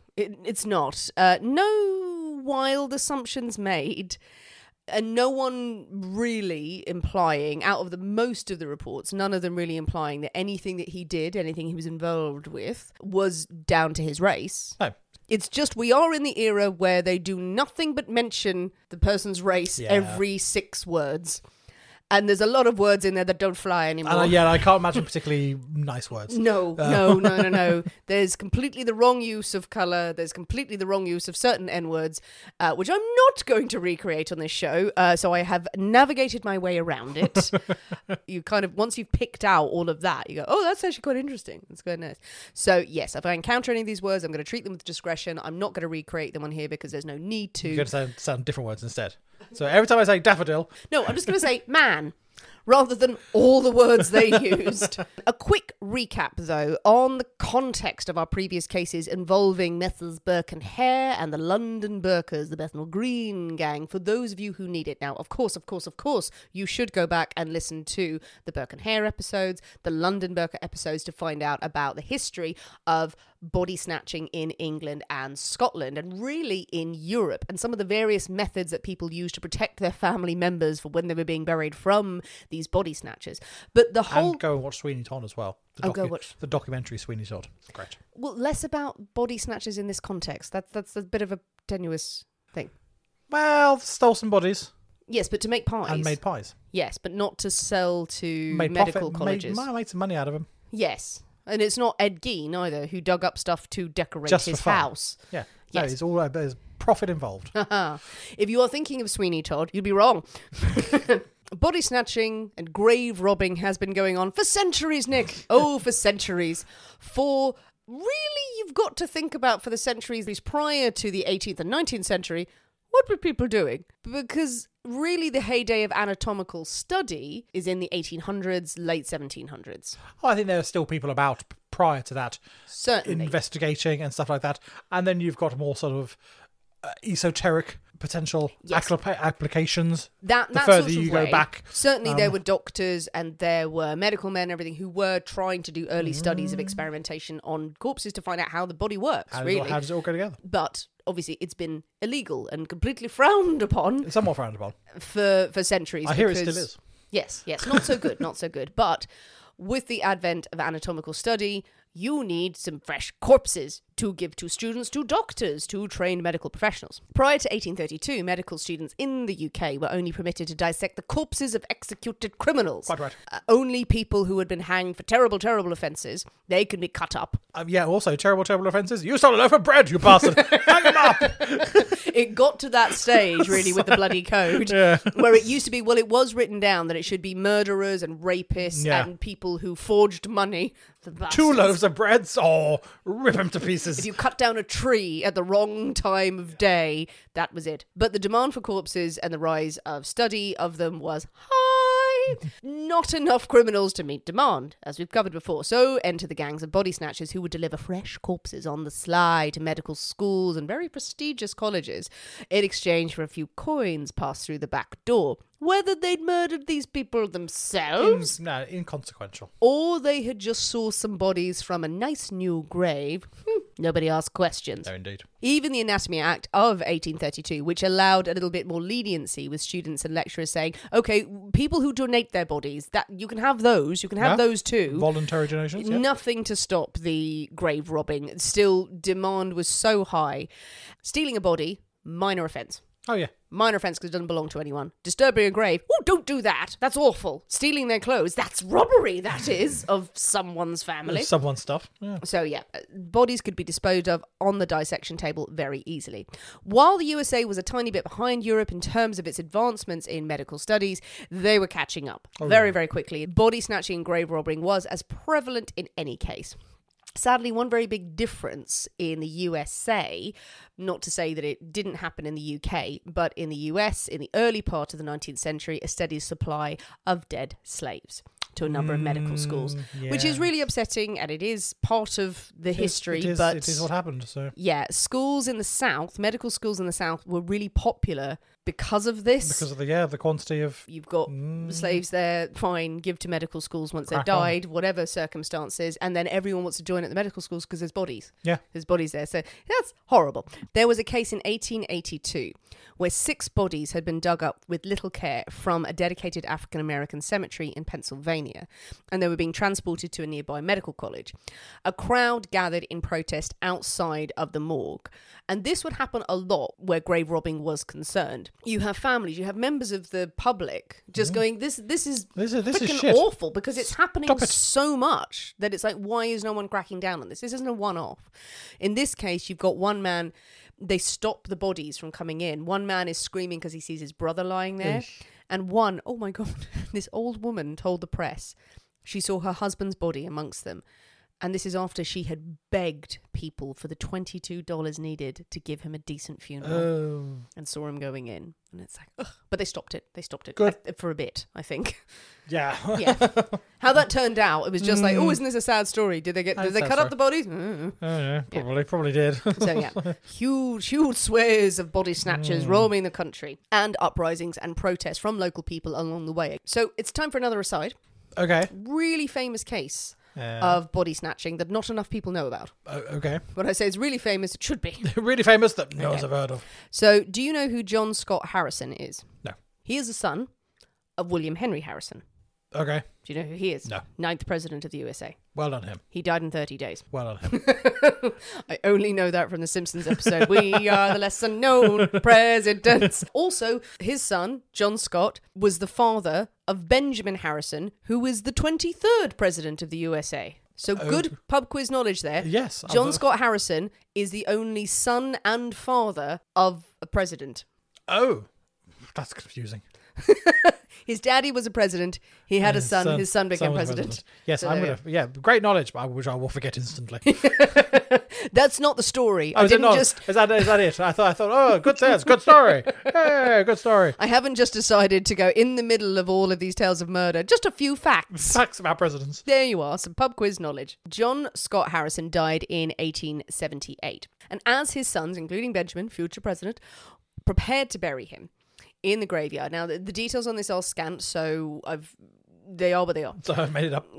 [SPEAKER 5] No wild assumptions made. And no one really implying, out of the most of the reports, none of them really implying that anything that he did, anything he was involved with, was down to his race.
[SPEAKER 6] No.
[SPEAKER 5] It's just we are in the era where they do nothing but mention the person's race every 6 words. And there's a lot of words in there that don't fly anymore.
[SPEAKER 6] I can't imagine particularly nice words.
[SPEAKER 5] No. There's completely the wrong use of colour. There's completely the wrong use of certain N-words, which I'm not going to recreate on this show. So I have navigated my way around it. You kind of, once you've picked out all of that, you go, oh, that's actually quite interesting. That's quite nice. So yes, if I encounter any of these words, I'm going to treat them with discretion. I'm not going to recreate them on here because there's no need to.
[SPEAKER 6] You're going to sound different words instead. So every time I say daffodil...
[SPEAKER 5] No, I'm just going to say man, rather than all the words they used. A quick recap, though, on the context of our previous cases involving Messrs. Burke and Hare and the London Burkers, the Bethnal Green gang, for those of you who need it. Now, of course, you should go back and listen to the Burke and Hare episodes, the London Burker episodes, to find out about the history of body snatching in England and Scotland, and really in Europe, and some of the various methods that people use to protect their family members for when they were being buried from these body snatchers. But the whole...
[SPEAKER 6] And go and watch Sweeney Todd as well.
[SPEAKER 5] Go watch
[SPEAKER 6] the documentary Sweeney Todd. It's great.
[SPEAKER 5] Well, less about body snatchers in this context. That's a bit of a tenuous thing.
[SPEAKER 6] Well, stole some bodies.
[SPEAKER 5] Yes, but to make pies.
[SPEAKER 6] And made pies.
[SPEAKER 5] Yes, but not to sell to
[SPEAKER 6] Made
[SPEAKER 5] medical
[SPEAKER 6] profit,
[SPEAKER 5] colleges.
[SPEAKER 6] Made some money out of them.
[SPEAKER 5] Yes. And it's not Ed Gein either, who dug up stuff to decorate
[SPEAKER 6] Just
[SPEAKER 5] his
[SPEAKER 6] for fun.
[SPEAKER 5] house.
[SPEAKER 6] Yeah.
[SPEAKER 5] Yes.
[SPEAKER 6] No, it's all there's profit involved.
[SPEAKER 5] If you are thinking of Sweeney Todd, you'd be wrong. Body snatching and grave robbing has been going on for centuries, Nick. Oh, for centuries. For really, you've got to think about for the centuries prior to the 18th and 19th century, what were people doing? Because really the heyday of anatomical study is in the 1800s, late 1700s.
[SPEAKER 6] Oh, I think there are still people about prior to that.
[SPEAKER 5] Certainly.
[SPEAKER 6] Investigating and stuff like that. And then you've got more sort of esoteric potential applications.
[SPEAKER 5] That
[SPEAKER 6] the further
[SPEAKER 5] sort of
[SPEAKER 6] you
[SPEAKER 5] way.
[SPEAKER 6] go back.
[SPEAKER 5] Certainly there were doctors and there were medical men and everything who were trying to do early studies of experimentation on corpses to find out how the body works,
[SPEAKER 6] How
[SPEAKER 5] really.
[SPEAKER 6] does it all go together?
[SPEAKER 5] But obviously it's been illegal and completely frowned upon
[SPEAKER 6] It's somewhat frowned upon.
[SPEAKER 5] for centuries.
[SPEAKER 6] I hear it still is.
[SPEAKER 5] Yes, not so good, not so good. But with the advent of anatomical study, you need some fresh corpses to give to students, to doctors, to trained medical professionals. Prior to 1832, medical students in the UK were only permitted to dissect the corpses of executed criminals.
[SPEAKER 6] Quite right.
[SPEAKER 5] Only people who had been hanged for terrible, terrible offences, they could be cut up.
[SPEAKER 6] Yeah, also, terrible, terrible offences. You stole a loaf of bread, you bastard. Hang him up.
[SPEAKER 5] It got to that stage, really, with the bloody code, where it used to be, well, it was written down that it should be murderers and rapists and people who forged money. The
[SPEAKER 6] 2
[SPEAKER 5] bastards.
[SPEAKER 6] loaves of bread. Oh, rip him to pieces.
[SPEAKER 5] If you cut down a tree at the wrong time of day, that was it. But the demand for corpses and the rise of study of them was high. Not enough criminals to meet demand, as we've covered before. So enter the gangs of body snatchers who would deliver fresh corpses on the sly to medical schools and very prestigious colleges in exchange for a few coins passed through the back door. Whether they'd murdered these people themselves
[SPEAKER 6] Inconsequential.
[SPEAKER 5] or they had just sourced some bodies from a nice new grave, nobody asked questions.
[SPEAKER 6] No, indeed.
[SPEAKER 5] Even the Anatomy Act of 1832, which allowed a little bit more leniency with students and lecturers saying, okay, people who donate their bodies, that you can have those, you can have those too.
[SPEAKER 6] Voluntary donations, yeah.
[SPEAKER 5] Nothing to stop the grave robbing. Still, demand was so high. Stealing a body, minor offence.
[SPEAKER 6] Oh, yeah.
[SPEAKER 5] Minor offence because it doesn't belong to anyone. Disturbing a grave, oh, don't do that. That's awful. Stealing their clothes, that's robbery, that is, of someone's family.
[SPEAKER 6] Someone's stuff. Yeah.
[SPEAKER 5] So, yeah, bodies could be disposed of on the dissection table very easily. While the USA was a tiny bit behind Europe in terms of its advancements in medical studies, they were catching up very, very quickly. Body snatching and grave robbing was as prevalent in any case. Sadly, one very big difference in the USA, not to say that it didn't happen in the UK, but in the US, in the early part of the 19th century, a steady supply of dead slaves to a number of medical schools, which is really upsetting, and it is part of the history. But
[SPEAKER 6] it is what happened. So
[SPEAKER 5] yeah, schools in the South, medical schools in the South, were really popular because of this.
[SPEAKER 6] Because of the quantity of...
[SPEAKER 5] You've got slaves there, fine, give to medical schools once they've
[SPEAKER 6] Crack on.
[SPEAKER 5] died, whatever circumstances, and then everyone wants to join at the medical schools because there's bodies.
[SPEAKER 6] Yeah.
[SPEAKER 5] There's bodies there. So that's horrible. There was a case in 1882 where 6 bodies had been dug up with little care from a dedicated African-American cemetery in Pennsylvania, and they were being transported to a nearby medical college. A crowd gathered in protest outside of the morgue, and this would happen a lot where grave robbing was concerned. You have families, you have members of the public just going, this is freaking
[SPEAKER 6] shit.
[SPEAKER 5] awful, because it's happening
[SPEAKER 6] Stop it.
[SPEAKER 5] so much that it's like, why is no one cracking down on this? This isn't a one-off. In this case, you've got one man, they stop the bodies from coming in. One man is screaming because he sees his brother lying there. And one, oh my God, this old woman told the press she saw her husband's body amongst them. And this is after she had begged people for the $22 needed to give him a decent funeral and saw him going in. And it's like, ugh. But they stopped it.
[SPEAKER 6] Good.
[SPEAKER 5] For a bit, I think.
[SPEAKER 6] Yeah.
[SPEAKER 5] Yeah. How that turned out, it was just like, oh, isn't this a sad story? Did they cut up the bodies?
[SPEAKER 6] Yeah, probably did.
[SPEAKER 5] So yeah, huge swathes of body snatchers roaming the country, and uprisings and protests from local people along the way. So it's time for another aside.
[SPEAKER 6] Okay.
[SPEAKER 5] Really famous case of body snatching that not enough people know about.
[SPEAKER 6] Okay.
[SPEAKER 5] When I say it's really famous, it should be.
[SPEAKER 6] Really famous that no one's ever heard of.
[SPEAKER 5] So do you know who John Scott Harrison is?
[SPEAKER 6] No.
[SPEAKER 5] He is the son of William Henry Harrison.
[SPEAKER 6] Okay.
[SPEAKER 5] Do you know who he is?
[SPEAKER 6] No.
[SPEAKER 5] 9th president of the USA.
[SPEAKER 6] Well done him.
[SPEAKER 5] He died in 30 days.
[SPEAKER 6] Well done him.
[SPEAKER 5] I only know that from the Simpsons episode. We are the lesser known presidents. Also, his son, John Scott, was the father of Benjamin Harrison, who was the 23rd president of the USA. So good pub quiz knowledge there.
[SPEAKER 6] Yes.
[SPEAKER 5] John Scott Harrison is the only son and father of a president.
[SPEAKER 6] Oh, that's confusing.
[SPEAKER 5] His daddy was a president. He had a son. His son became
[SPEAKER 6] was
[SPEAKER 5] president.
[SPEAKER 6] Yes,
[SPEAKER 5] So
[SPEAKER 6] I'm
[SPEAKER 5] there
[SPEAKER 6] gonna. Yeah, great knowledge, but which I will forget instantly.
[SPEAKER 5] That's not the story.
[SPEAKER 6] Oh, is that it? I thought. Oh, good sense. Good story. Hey, good story.
[SPEAKER 5] I haven't just decided to go in the middle of all of these tales of murder. Just a few facts.
[SPEAKER 6] Facts about presidents.
[SPEAKER 5] There you are, some pub quiz knowledge. John Scott Harrison died in 1878. And as his sons, including Benjamin, future president, prepared to bury him in the graveyard. Now, the details on this are scant, so they are what they are.
[SPEAKER 6] So I've made it up.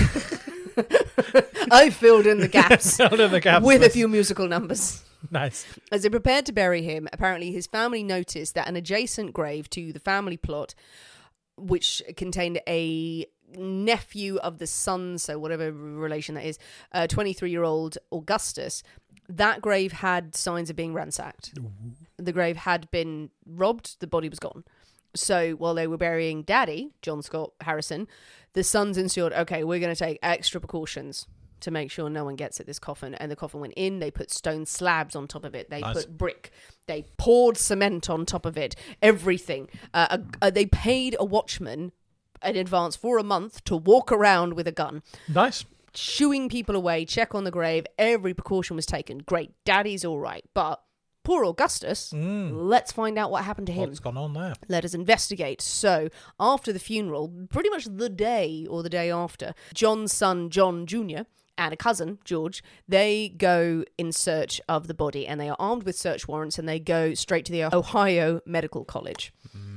[SPEAKER 5] I filled in the gaps, with a
[SPEAKER 6] yes.
[SPEAKER 5] few musical numbers.
[SPEAKER 6] Nice.
[SPEAKER 5] As they prepared to bury him, apparently his family noticed that an adjacent grave to the family plot, which contained a nephew of the son, so whatever relation that is, 23-year-old Augustus, That grave had signs of being ransacked. The grave had been robbed. The body was gone. So while they were burying Daddy, John Scott Harrison, the sons ensured, okay, we're going to take extra precautions to make sure no one gets at this coffin. And the coffin went in. They put stone slabs on top of it. They put brick. They poured cement on top of it. Everything. They paid a watchman in advance for a month to walk around with a gun.
[SPEAKER 6] Nice.
[SPEAKER 5] Shooing people away, check on the grave. Every precaution was taken. Great. Daddy's all right. But poor Augustus, let's find out what happened to him.
[SPEAKER 6] What's gone on there?
[SPEAKER 5] Let us investigate. So, after the funeral, pretty much the day or the day after, John's son, John Jr., and a cousin, George, they go in search of the body, and they are armed with search warrants, and they go straight to the Ohio Medical College.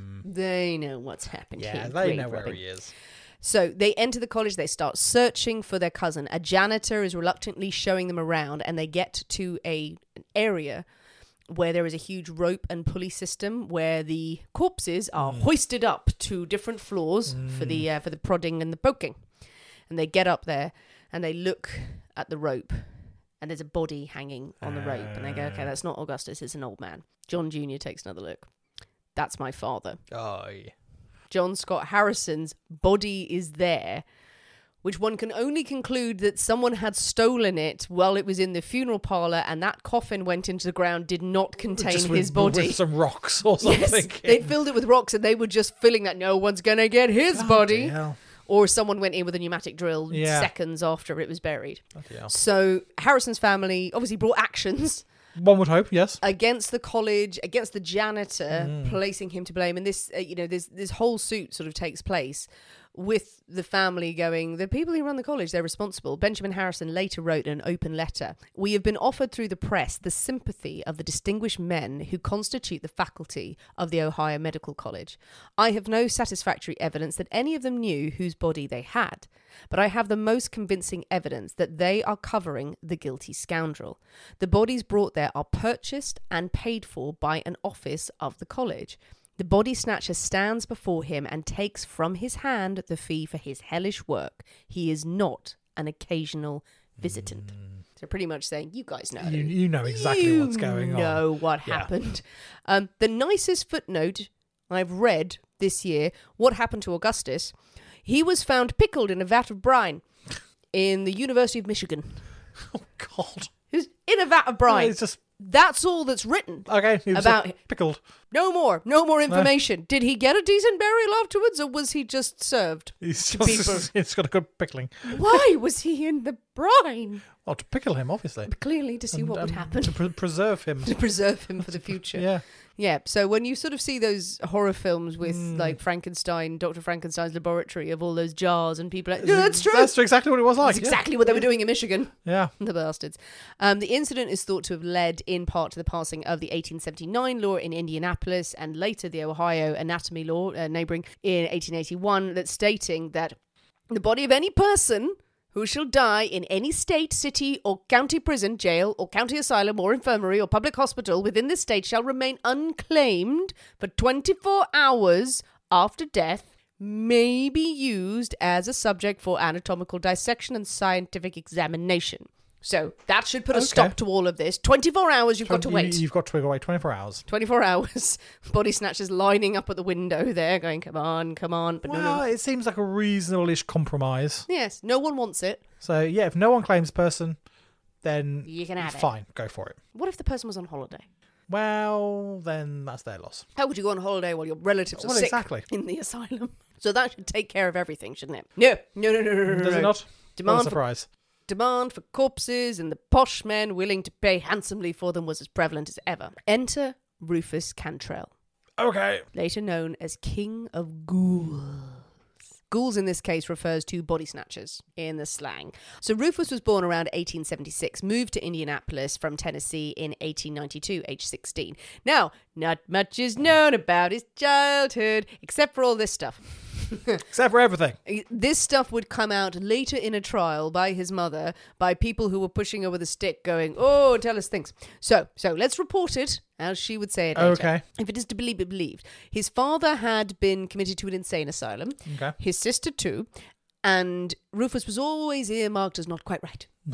[SPEAKER 5] They know what's happened here.
[SPEAKER 6] Yeah, they know where he is.
[SPEAKER 5] So they enter the college, they start searching for their cousin. A janitor is reluctantly showing them around, and they get to an area where there is a huge rope and pulley system where the corpses are hoisted up to different floors for the prodding and the poking. And they get up there and they look at the rope, and there's a body hanging on the rope, and they go, okay, that's not Augustus, it's an old man. John Jr. takes another look. That's my father.
[SPEAKER 6] Oh, yeah.
[SPEAKER 5] John Scott Harrison's body is there, which one can only conclude that someone had stolen it while it was in the funeral parlour, and that coffin went into the ground, did not contain his body.
[SPEAKER 6] With some rocks or something.
[SPEAKER 5] Yes, they'd filled it with rocks, and they were just filling that. No one's going to get his body.
[SPEAKER 6] Hell.
[SPEAKER 5] Or someone went in with a pneumatic drill seconds after it was buried. So Harrison's family obviously brought actions.
[SPEAKER 6] One would hope, yes.
[SPEAKER 5] Against the college, against the janitor, placing him to blame. And this, this whole suit sort of takes place with the family going, the people who run the college, they're responsible. Benjamin Harrison later wrote an open letter. We have been offered through the press the sympathy of the distinguished men who constitute the faculty of the Ohio Medical College. I have no satisfactory evidence that any of them knew whose body they had, but I have the most convincing evidence that they are covering the guilty scoundrel. The bodies brought there are purchased and paid for by an office of the college. The body snatcher stands before him and takes from his hand the fee for his hellish work. He is not an occasional visitant. So pretty much saying, you guys know.
[SPEAKER 6] You know exactly what's going on.
[SPEAKER 5] You know what happened. The nicest footnote I've read this year, what happened to Augustus, he was found pickled in a vat of brine in the University of Michigan.
[SPEAKER 6] Oh, God.
[SPEAKER 5] He was in a vat of brine.
[SPEAKER 6] It's just...
[SPEAKER 5] That's all that's written.
[SPEAKER 6] Okay, he was
[SPEAKER 5] about
[SPEAKER 6] pickled.
[SPEAKER 5] No more information. Did he get a decent burial afterwards, or was he just served?
[SPEAKER 6] He's got a good pickling.
[SPEAKER 5] Why was he in the brine?
[SPEAKER 6] Well, to pickle him, obviously.
[SPEAKER 5] Clearly, to see what would happen.
[SPEAKER 6] To preserve him.
[SPEAKER 5] To preserve him for the future.
[SPEAKER 6] Yeah.
[SPEAKER 5] Yeah, so when you sort of see those horror films with like Frankenstein, Dr. Frankenstein's laboratory of all those jars and people like, yeah, that's true.
[SPEAKER 6] That's exactly what it was like.
[SPEAKER 5] That's exactly what they were doing in Michigan.
[SPEAKER 6] Yeah.
[SPEAKER 5] The bastards. The incident is thought to have led in part to the passing of the 1879 law in Indianapolis and later the Ohio anatomy law, neighbouring, in 1881, that's stating that the body of any person who shall die in any state, city, or county prison, jail, or county asylum, or infirmary, or public hospital within this state shall remain unclaimed for 24 hours after death, may be used as a subject for anatomical dissection and scientific examination. So that should put a stop to all of this. 24 hours you've got to wait.
[SPEAKER 6] You've got to wait 24 hours.
[SPEAKER 5] 24 hours. Body snatchers lining up at the window there going, come on, come on. But
[SPEAKER 6] well, it seems like a reasonable-ish compromise.
[SPEAKER 5] Yes, no one wants it.
[SPEAKER 6] So, yeah, if no one claims person, then
[SPEAKER 5] you can have
[SPEAKER 6] fine, go for it.
[SPEAKER 5] What if the person was on holiday?
[SPEAKER 6] Well, then that's their loss.
[SPEAKER 5] How would you go on holiday while your relatives are sick in the asylum? So that should take care of everything, shouldn't it? No.
[SPEAKER 6] Does it not? What a surprise.
[SPEAKER 5] Demand for corpses and the posh men willing to pay handsomely for them was as prevalent as ever. Enter Rufus Cantrell.
[SPEAKER 6] Okay.
[SPEAKER 5] Later known as King of Ghouls. Ghouls in this case refers to body snatchers in the slang. So Rufus was born around 1876, moved to Indianapolis from Tennessee in 1892, age 16. Now, not much is known about his childhood, except for all this stuff.
[SPEAKER 6] Except for everything.
[SPEAKER 5] This stuff would come out later in a trial by his mother, by people who were pushing her with a stick going, oh, tell us things. So let's report it, as she would say it later.
[SPEAKER 6] Okay.
[SPEAKER 5] If it is to be believed. His father had been committed to an insane asylum.
[SPEAKER 6] Okay.
[SPEAKER 5] His sister too. And Rufus was always earmarked as not quite right.
[SPEAKER 6] Not quite right.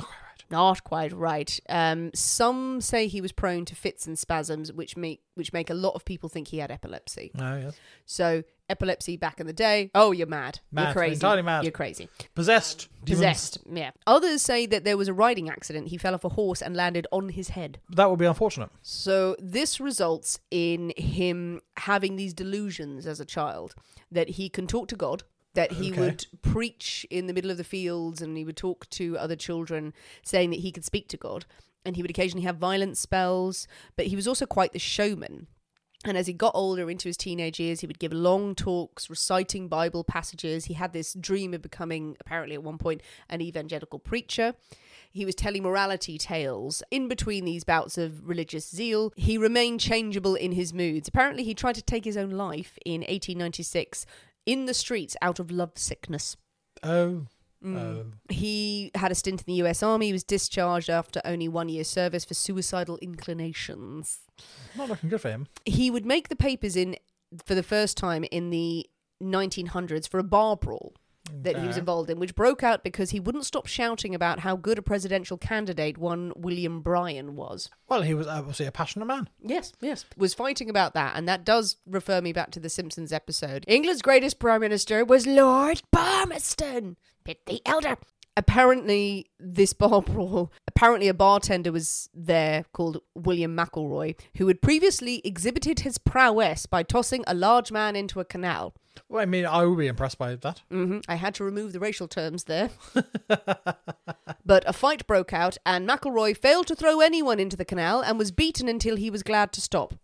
[SPEAKER 5] Not quite right. Some say he was prone to fits and spasms, which make a lot of people think he had epilepsy.
[SPEAKER 6] Oh, yes.
[SPEAKER 5] So epilepsy back in the day. Oh, you're mad. You're crazy.
[SPEAKER 6] Entirely mad.
[SPEAKER 5] You're crazy.
[SPEAKER 6] Possessed.
[SPEAKER 5] Possessed. Yeah. Others say that there was a riding accident. He fell off a horse and landed on his head.
[SPEAKER 6] That would be unfortunate.
[SPEAKER 5] So this results in him having these delusions as a child that he can talk to God, that he would preach in the middle of the fields, and he would talk to other children saying that he could speak to God, and he would occasionally have violent spells, but he was also quite the showman. And as he got older into his teenage years, he would give long talks reciting Bible passages. He had this dream of becoming, apparently at one point, an evangelical preacher. He was telling morality tales. In between these bouts of religious zeal, he remained changeable in his moods. Apparently, he tried to take his own life in 1896 in the streets out of lovesickness.
[SPEAKER 6] Oh.
[SPEAKER 5] He had a stint in the US Army. He was discharged after only 1 year's service for suicidal inclinations.
[SPEAKER 6] Not looking good for him.
[SPEAKER 5] He would make the papers for the first time in the 1900s for a bar brawl that he was involved in, which broke out because he wouldn't stop shouting about how good a presidential candidate one William Bryan was.
[SPEAKER 6] Well, he was obviously a passionate man.
[SPEAKER 5] Yes. Was fighting about that, and that does refer me back to the Simpsons episode. England's greatest prime minister was Lord Palmerston, Pitt the Elder. Apparently, this bar brawl, a bartender was there called William McElroy, who had previously exhibited his prowess by tossing a large man into a canal.
[SPEAKER 6] Well, I mean, I would be impressed by that.
[SPEAKER 5] I had to remove the racial terms there. But a fight broke out, and McElroy failed to throw anyone into the canal and was beaten until he was glad to stop.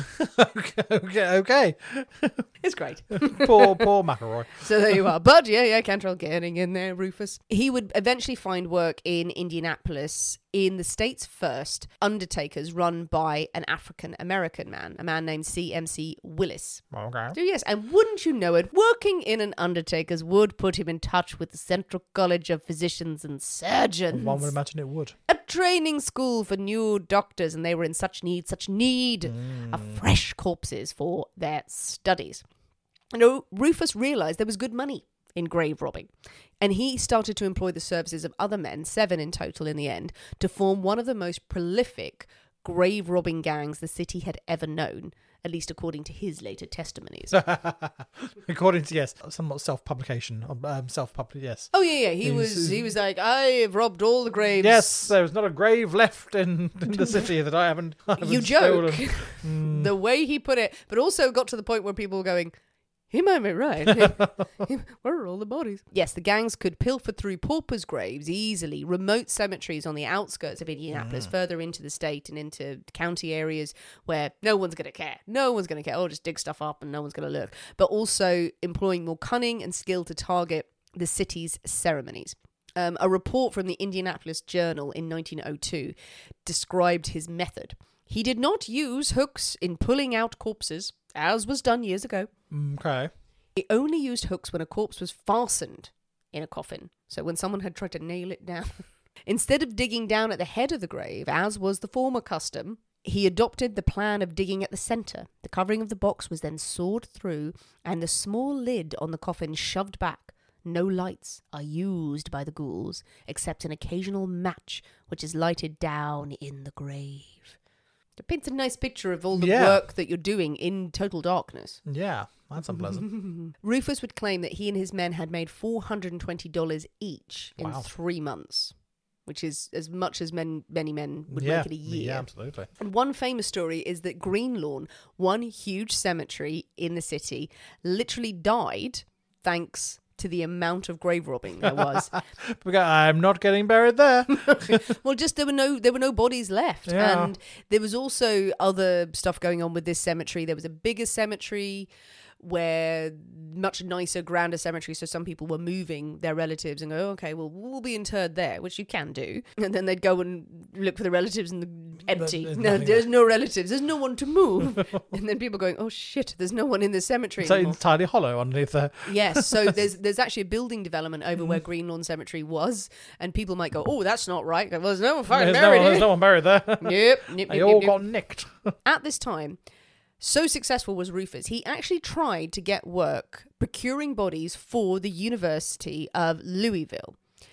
[SPEAKER 6] Okay.
[SPEAKER 5] It's great.
[SPEAKER 6] Poor McElroy.
[SPEAKER 5] So there you are. But yeah, Cantrell getting in there, Rufus. He would eventually find work in Indianapolis in the state's first undertakers run by an African-American man, a man named C.M.C. Willis.
[SPEAKER 6] Okay.
[SPEAKER 5] So yes, and wouldn't you know it, working in an undertaker's would put him in touch with the Central College of Physicians and Surgeons.
[SPEAKER 6] One would imagine it would.
[SPEAKER 5] A training school for new doctors, and they were in such need of fresh corpses for their studies. And Rufus realised there was good money in grave robbing, and he started to employ the services of other men, 7 in total in the end, to form one of the most prolific grave robbing gangs the city had ever known, at least according to his later testimonies.
[SPEAKER 6] According to, yes, somewhat self-publication. Yes.
[SPEAKER 5] Oh yeah, he was like, I've robbed all the graves.
[SPEAKER 6] Yes, there's not a grave left in the city that I haven't
[SPEAKER 5] You joke. The way he put it, but also got to the point where people were going, he might be right. Where are all the bodies? Yes, the gangs could pilfer through paupers' graves easily, remote cemeteries on the outskirts of Indianapolis, further into the state and into county areas where no one's going to care. No one's going to care. Oh, just dig stuff up and no one's going to look. But also employing more cunning and skill to target the city's ceremonies. A report from the Indianapolis Journal in 1902 described his method. He did not use hooks in pulling out corpses, as was done years ago.
[SPEAKER 6] Okay.
[SPEAKER 5] He only used hooks when a corpse was fastened in a coffin. So when someone had tried to nail it down. Instead of digging down at the head of the grave, as was the former custom, he adopted the plan of digging at the centre. The covering of the box was then sawed through and the small lid on the coffin shoved back. No lights are used by the ghouls, except an occasional match which is lighted down in the grave. It paints a nice picture of all the work that you're doing in total darkness.
[SPEAKER 6] Yeah, that's unpleasant.
[SPEAKER 5] Rufus would claim that he and his men had made $420 each in 3 months, which is as much as many men would make in a year.
[SPEAKER 6] Yeah, absolutely.
[SPEAKER 5] And one famous story is that Greenlawn, one huge cemetery in the city, literally died thanks to the amount of grave robbing there was.
[SPEAKER 6] I'm not getting buried there.
[SPEAKER 5] Well, just there were no bodies left.
[SPEAKER 6] Yeah.
[SPEAKER 5] And there was also other stuff going on with this cemetery. There was a bigger cemetery where much nicer, grander cemetery. So some people were moving their relatives and go, oh, okay, well, we'll be interred there, which you can do. And then they'd go and look for the relatives and empty. No, there's no relatives. There's no one to move. And then people going, oh shit, there's no one in this cemetery anymore.
[SPEAKER 6] It's entirely hollow underneath there.
[SPEAKER 5] Yes, so there's actually a building development over where Greenlawn Cemetery was, and people might go, oh, that's not right. Well, there's no one fucking buried here.
[SPEAKER 6] There's no one buried there.
[SPEAKER 5] Yep.
[SPEAKER 6] They all got nicked.
[SPEAKER 5] At this time, so successful was Rufus, he actually tried to get work procuring bodies for the University of Louisville.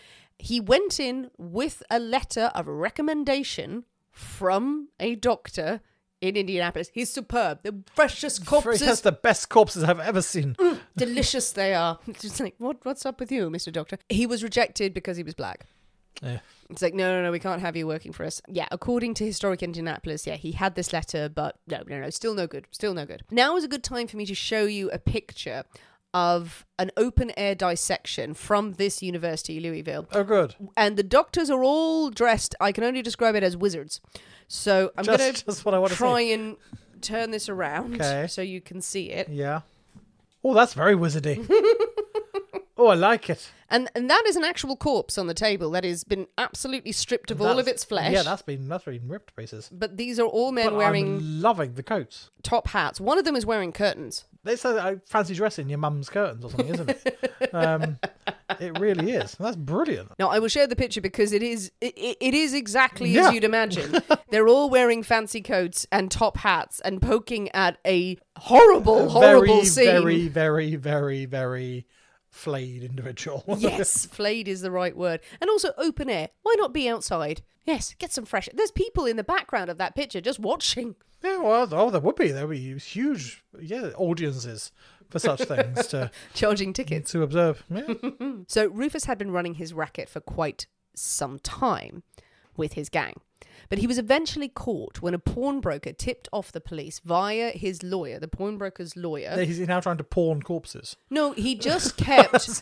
[SPEAKER 5] He went in with a letter of recommendation from a doctor in Indianapolis. He's superb. The freshest corpses.
[SPEAKER 6] He has the best corpses I've ever seen.
[SPEAKER 5] Delicious they are. It's just like, what's up with you, Mr. Doctor? He was rejected because he was black.
[SPEAKER 6] Yeah.
[SPEAKER 5] It's like, no, we can't have you working for us. Yeah, according to Historic Indianapolis, yeah, he had this letter, but no, still no good. Now is a good time for me to show you a picture of an open-air dissection from this university, Louisville.
[SPEAKER 6] Oh, good.
[SPEAKER 5] And the doctors are all dressed, I can only describe it as wizards. So I'm going to try and turn this around so you can see it.
[SPEAKER 6] Yeah. Oh, that's very wizardy. Oh, I like it.
[SPEAKER 5] And that is an actual corpse on the table that has been absolutely stripped of all of its flesh.
[SPEAKER 6] Yeah, that's been ripped to pieces.
[SPEAKER 5] But these are all men wearing
[SPEAKER 6] I'm loving the coats.
[SPEAKER 5] Top hats. One of them is wearing curtains.
[SPEAKER 6] They say that I fancy dressing your mum's curtains or something, isn't it? It really is. That's brilliant.
[SPEAKER 5] Now, I will share the picture because it is exactly as you'd imagine. They're all wearing fancy coats and top hats and poking at a horrible scene.
[SPEAKER 6] Very, very, very, very flayed individual.
[SPEAKER 5] Yes, flayed is the right word. And also open air. Why not be outside? Yes, get some fresh... There's people in the background of that picture just watching.
[SPEAKER 6] Yeah, well, there would be. There would be huge audiences for such things to...
[SPEAKER 5] Charging tickets.
[SPEAKER 6] To observe. Yeah.
[SPEAKER 5] So Rufus had been running his racket for quite some time with his gang. But he was eventually caught when a pawnbroker tipped off the police via his lawyer, the pawnbroker's lawyer.
[SPEAKER 6] He's now trying to pawn corpses.
[SPEAKER 5] No, he just kept...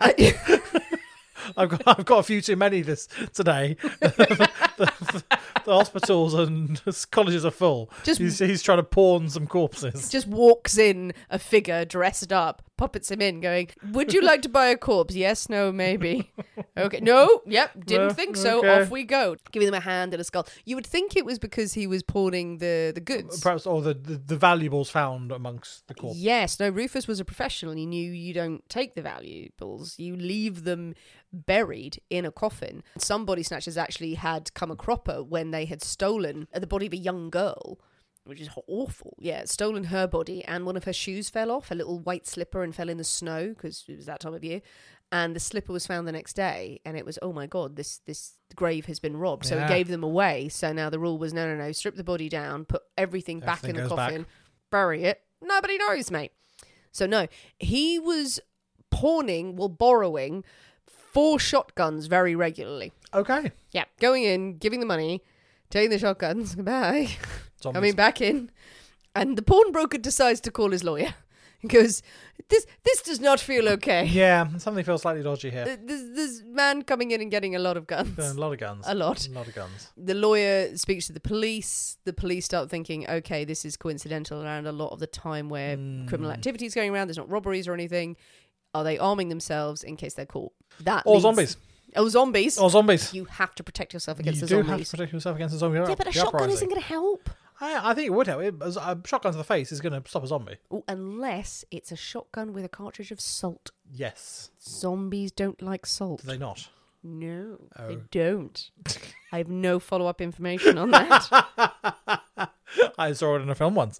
[SPEAKER 6] I've got a few too many today. The hospitals and colleges are full. He's trying to pawn some corpses.
[SPEAKER 5] Just walks in a figure dressed up, puppets him in, going, "Would you like to buy a corpse? Yes, no, maybe." Okay, no, yep, didn't think so.
[SPEAKER 6] Okay.
[SPEAKER 5] Off we go. Giving them a hand and a skull. You would think it was because he was pawning the goods.
[SPEAKER 6] Perhaps, or the valuables found amongst the corpses.
[SPEAKER 5] Yes, no, Rufus was a professional. He knew you don't take the valuables. You leave them buried in a coffin. Some body snatchers actually had come a cropper when they had stolen the body of a young girl, which is awful. Yeah, stolen her body, and one of her shoes fell off, a little white slipper, and fell in the snow because it was that time of year. And the slipper was found the next day, and it was, oh my God, this grave has been robbed. So it gave them away. So now the rule was no, strip the body down, put everything back in the coffin, bury it. Nobody knows, mate. So no, he was borrowing 4 shotguns very regularly.
[SPEAKER 6] Okay.
[SPEAKER 5] Yeah, going in, giving the money, taking the shotguns, goodbye, coming back in, and the pawnbroker decides to call his lawyer. He goes, this does not feel okay.
[SPEAKER 6] Yeah, something feels slightly dodgy here.
[SPEAKER 5] This man coming in and getting a lot of guns.
[SPEAKER 6] A lot of guns.
[SPEAKER 5] A lot of guns. The lawyer speaks to the police. The police start thinking, okay, this is coincidental around a lot of the time where criminal activity is going around. There's not robberies or anything. Are they arming themselves in case they're caught?
[SPEAKER 6] Zombies.
[SPEAKER 5] Oh, zombies.
[SPEAKER 6] Or zombies.
[SPEAKER 5] You have to protect yourself against the
[SPEAKER 6] zombies. You
[SPEAKER 5] zombies.
[SPEAKER 6] do have to protect yourself against the zombie.
[SPEAKER 5] Yeah, but a shotgun isn't going to help.
[SPEAKER 6] I think it would help. A shotgun to the face is going to stop a zombie.
[SPEAKER 5] Oh, unless it's a shotgun with a cartridge of salt.
[SPEAKER 6] Yes.
[SPEAKER 5] Zombies don't like salt.
[SPEAKER 6] Do they not?
[SPEAKER 5] No, they don't. I have no follow-up information on that.
[SPEAKER 6] I saw it in a film once.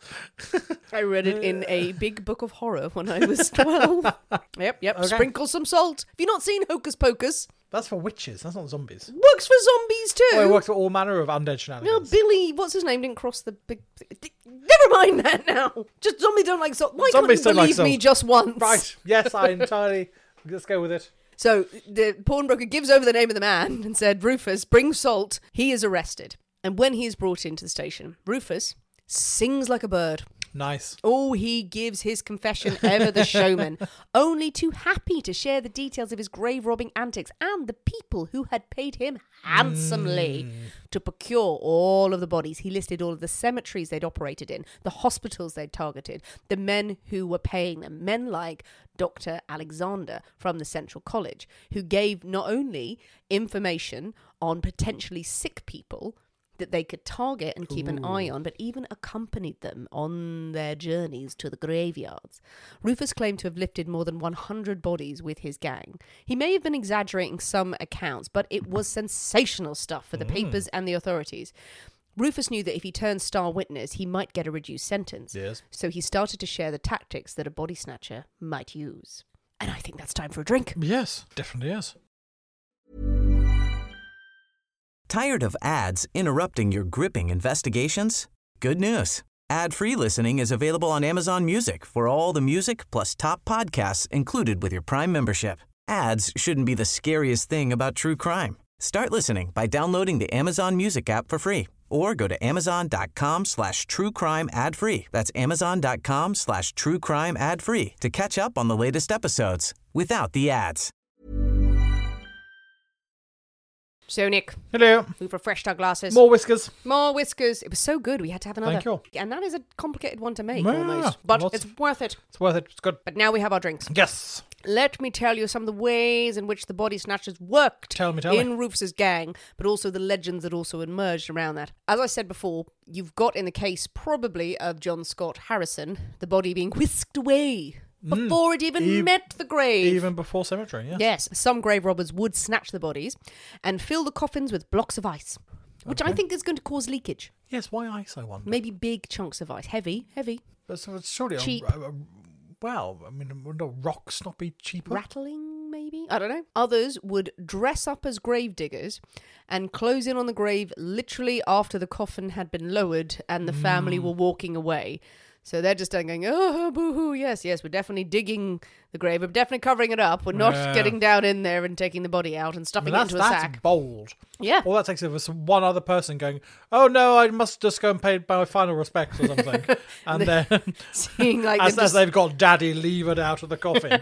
[SPEAKER 5] I read it in a big book of horror when I was 12. Yep. Okay. Sprinkle some salt. Have you not seen Hocus Pocus?
[SPEAKER 6] That's for witches. That's not zombies.
[SPEAKER 5] Works for zombies too.
[SPEAKER 6] Oh, it works for all manner of undead shenanigans.
[SPEAKER 5] No, Billy, what's his name, didn't cross the big... Never mind that now. Just zombies don't like salt. Why
[SPEAKER 6] zombies
[SPEAKER 5] couldn't you believe me just once?
[SPEAKER 6] Right. Yes, I entirely... Let's go with it.
[SPEAKER 5] So the pawnbroker gives over the name of the man and said, Rufus, bring salt. He is arrested. And when he is brought into the station, Rufus sings like a bird.
[SPEAKER 6] Nice.
[SPEAKER 5] Oh, he gives his confession ever the showman, only too happy to share the details of his grave-robbing antics and the people who had paid him handsomely to procure all of the bodies. He listed all of the cemeteries they'd operated in, the hospitals they'd targeted, the men who were paying them, men like Dr. Alexander from the Central College, who gave not only information on potentially sick people that they could target and keep an eye on, but even accompanied them on their journeys to the graveyards. Rufus claimed to have lifted more than 100 bodies with his gang. He may have been exaggerating some accounts, but it was sensational stuff for the papers and the authorities. Rufus knew that if he turned star witness, he might get a reduced sentence.
[SPEAKER 6] Yes.
[SPEAKER 5] So he started to share the tactics that a body snatcher might use. And I think that's time for a drink.
[SPEAKER 6] Yes, definitely is.
[SPEAKER 4] Tired of ads interrupting your gripping investigations? Good news. Ad-free listening is available on Amazon Music for all the music plus top podcasts included with your Prime membership. Ads shouldn't be the scariest thing about true crime. Start listening by downloading the Amazon Music app for free or go to amazon.com/truecrime ad-free. That's amazon.com/truecrime ad-free to catch up on the latest episodes without the ads.
[SPEAKER 5] So, Nick,
[SPEAKER 6] Hello.
[SPEAKER 5] we've refreshed our glasses.
[SPEAKER 6] More whiskers.
[SPEAKER 5] More whiskers. It was so good, we had to have another.
[SPEAKER 6] Thank you.
[SPEAKER 5] And that is a complicated one to make,
[SPEAKER 6] Yeah,
[SPEAKER 5] almost. But
[SPEAKER 6] lots
[SPEAKER 5] it's
[SPEAKER 6] of-
[SPEAKER 5] worth it.
[SPEAKER 6] It's worth it. It's good.
[SPEAKER 5] But now we have our drinks.
[SPEAKER 6] Yes.
[SPEAKER 5] Let me tell you some of the ways in which the Body Snatchers worked
[SPEAKER 6] Tell me.
[SPEAKER 5] in Rufus's gang, but also the legends that also emerged around that. As I said before, you've got in the case probably of John Scott Harrison, the body being whisked away before it even met the grave.
[SPEAKER 6] Even before cemetery, yes.
[SPEAKER 5] Yes, some grave robbers would snatch the bodies and fill the coffins with blocks of ice, which I think is going to cause leakage.
[SPEAKER 6] Yes, why ice, I wonder?
[SPEAKER 5] Maybe big chunks of ice. Heavy.
[SPEAKER 6] But so it's surely
[SPEAKER 5] Cheap.
[SPEAKER 6] well, I mean, would the rocks not be cheaper?
[SPEAKER 5] Rattling, maybe? I don't know. Others would dress up as grave diggers and close in on the grave literally after the coffin had been lowered and the family were walking away. So they're just going, oh, boo-hoo, yes, we're definitely digging the grave. We're definitely covering it up. We're not getting down in there and taking the body out and
[SPEAKER 6] I
[SPEAKER 5] stuffing
[SPEAKER 6] mean,
[SPEAKER 5] it into a sack.
[SPEAKER 6] that's bold.
[SPEAKER 5] Yeah.
[SPEAKER 6] All that takes is one other person going, oh no, I must just go and pay my final respects or something. And then,
[SPEAKER 5] Seeing like
[SPEAKER 6] as they've got daddy levered out of the coffin.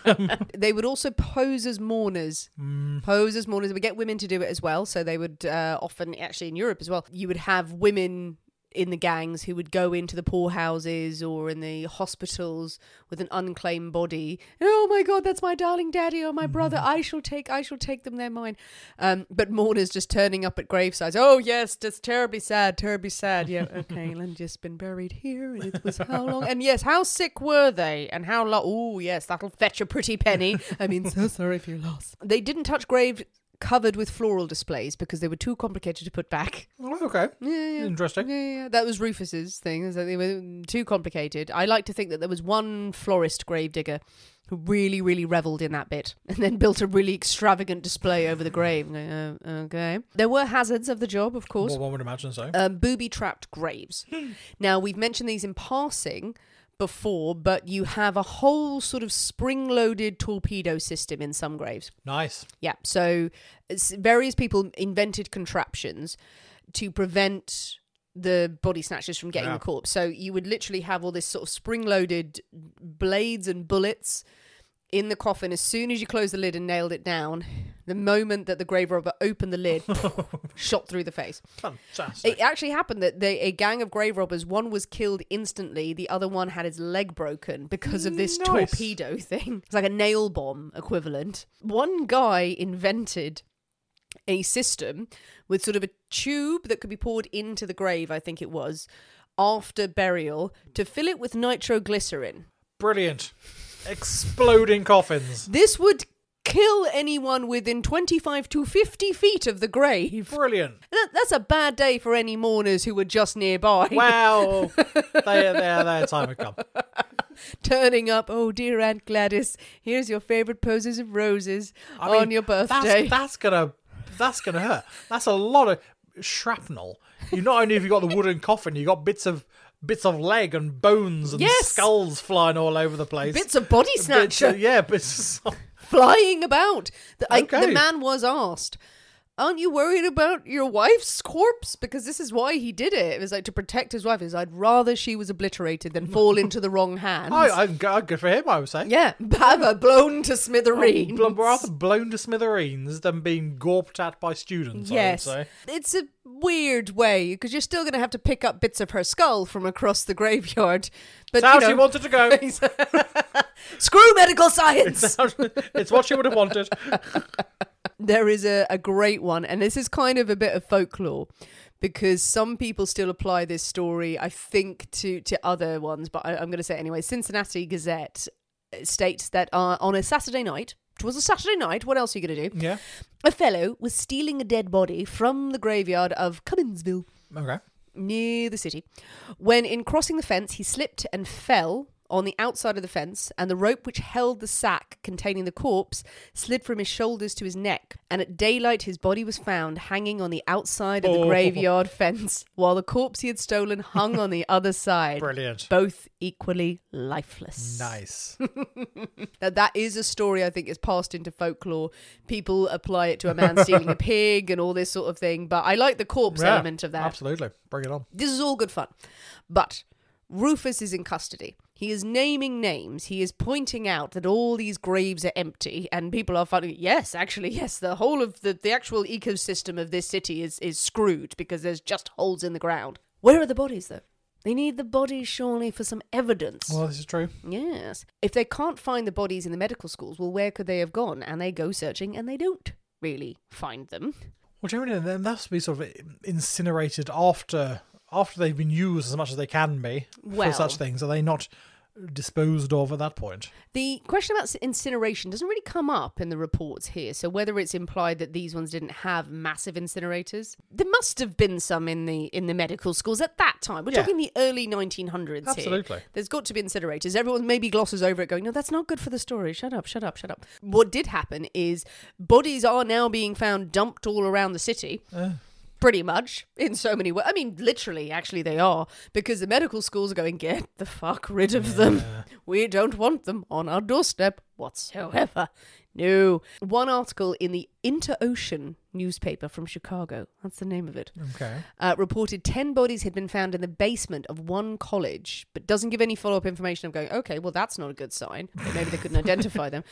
[SPEAKER 5] They would also pose as mourners. Pose as mourners. We get women to do it as well. So they would often, actually in Europe as well, you would have women in the gangs who would go into the poorhouses or in the hospitals with an unclaimed body. Oh my God, that's my darling daddy or my brother. I shall take them, they're mine. But mourners just turning up at gravesides. Oh yes, just terribly sad. Yeah, okay, and just been buried here, and it was how long? And yes, how sick were they? And how long? Oh yes, that'll fetch a pretty penny. I mean, so sorry for your loss. They didn't touch graves covered with floral displays because they were too complicated to put back.
[SPEAKER 6] Oh, okay.
[SPEAKER 5] Yeah.
[SPEAKER 6] Interesting.
[SPEAKER 5] Yeah. That was Rufus's thing, is that they were too complicated. I like to think that there was one florist gravedigger who really, really revelled in that bit and then built a really extravagant display over the grave. Okay. There were hazards of the job, of course.
[SPEAKER 6] Well, one would imagine so.
[SPEAKER 5] Booby-trapped graves. Now, we've mentioned these in passing before, but you have a whole sort of spring-loaded torpedo system in some graves.
[SPEAKER 6] Nice.
[SPEAKER 5] Yeah, so various people invented contraptions to prevent the body snatchers from getting the corpse. So you would literally have all this sort of spring-loaded blades and bullets in the coffin. As soon as you close the lid and nailed it down, the moment that the grave robber opened the lid, shot through the face.
[SPEAKER 6] Fantastic.
[SPEAKER 5] It actually happened that a gang of grave robbers, one was killed instantly, the other one had his leg broken because of this torpedo thing. It's like a nail bomb equivalent. One guy invented a system with sort of a tube that could be poured into the grave, I think it was, after burial, to fill it with nitroglycerin.
[SPEAKER 6] Brilliant. Exploding coffins.
[SPEAKER 5] This would kill anyone within 25 to 50 feet of the grave.
[SPEAKER 6] Brilliant.
[SPEAKER 5] That's a bad day for any mourners who were just nearby.
[SPEAKER 6] Wow. their time had come.
[SPEAKER 5] Turning up, oh dear Aunt Gladys, here's your favourite poses of roses on your birthday.
[SPEAKER 6] That's gonna hurt. That's a lot of shrapnel. You not only have you got the wooden coffin, you got bits of leg and bones and skulls flying all over the place.
[SPEAKER 5] Bits of body snatcher.
[SPEAKER 6] Bits
[SPEAKER 5] flying about.
[SPEAKER 6] Okay.
[SPEAKER 5] The man was asked, aren't you worried about your wife's corpse? Because this is why he did it. It was like to protect his wife. I'd rather she was obliterated than fall into the wrong hands.
[SPEAKER 6] Good for him, I would say.
[SPEAKER 5] Yeah, have her blown to smithereens.
[SPEAKER 6] Rather blown to smithereens than being gawped at by students,
[SPEAKER 5] yes.
[SPEAKER 6] I would say.
[SPEAKER 5] It's a weird way, because you're still going to have to pick up bits of her skull from across the graveyard. But
[SPEAKER 6] It's how she wanted to go.
[SPEAKER 5] Screw medical science!
[SPEAKER 6] It's what she would have wanted.
[SPEAKER 5] There is a great one, and this is kind of a bit of folklore, because some people still apply this story, I think, to other ones, but I'm going to say it anyway. Cincinnati Gazette states that on a Saturday night, it was a Saturday night, what else are you going to do?
[SPEAKER 6] Yeah.
[SPEAKER 5] A fellow was stealing a dead body from the graveyard of Cumminsville.
[SPEAKER 6] Okay.
[SPEAKER 5] Near the city. When in crossing the fence, he slipped and fell on the outside of the fence, and the rope which held the sack containing the corpse slid from his shoulders to his neck. And at daylight, his body was found hanging on the outside of the graveyard fence, while the corpse he had stolen hung on the other side.
[SPEAKER 6] Brilliant.
[SPEAKER 5] Both equally lifeless.
[SPEAKER 6] Nice.
[SPEAKER 5] Now, that is a story I think is passed into folklore. People apply it to a man stealing a pig and all this sort of thing, but I like the corpse element of that.
[SPEAKER 6] Absolutely. Bring it on.
[SPEAKER 5] This is all good fun. But Rufus is in custody. He is naming names. He is pointing out that all these graves are empty, and people are finding, yes, the whole of the actual ecosystem of this city is screwed because there's just holes in the ground. Where are the bodies, though? They need the bodies, surely, for some evidence.
[SPEAKER 6] Well, this is true.
[SPEAKER 5] Yes. If they can't find the bodies in the medical schools, well, where could they have gone? And they go searching, and they don't really find them.
[SPEAKER 6] Well, generally, then that has to be sort of incinerated after they've been used as much as they can be for such things. Are they not disposed of at that point?
[SPEAKER 5] The question about incineration doesn't really come up in the reports here, so whether it's implied that these ones didn't have massive incinerators, there must have been some in the medical schools at that time. We're talking the early 1900s.
[SPEAKER 6] Absolutely.
[SPEAKER 5] Here. There's got to be incinerators. Everyone maybe glosses over it going, no, that's not good for the story. Shut up. What did happen is bodies are now being found dumped all around the city. Pretty much, in so many ways. I mean, literally, actually, they are. Because the medical schools are going, get the fuck rid of them. We don't want them on our doorstep whatsoever. No. One article in the Inter-Ocean newspaper from Chicago, that's the name of it, reported 10 bodies had been found in the basement of one college, but doesn't give any follow-up information. I'm going, okay, well, that's not a good sign. But maybe they couldn't identify them.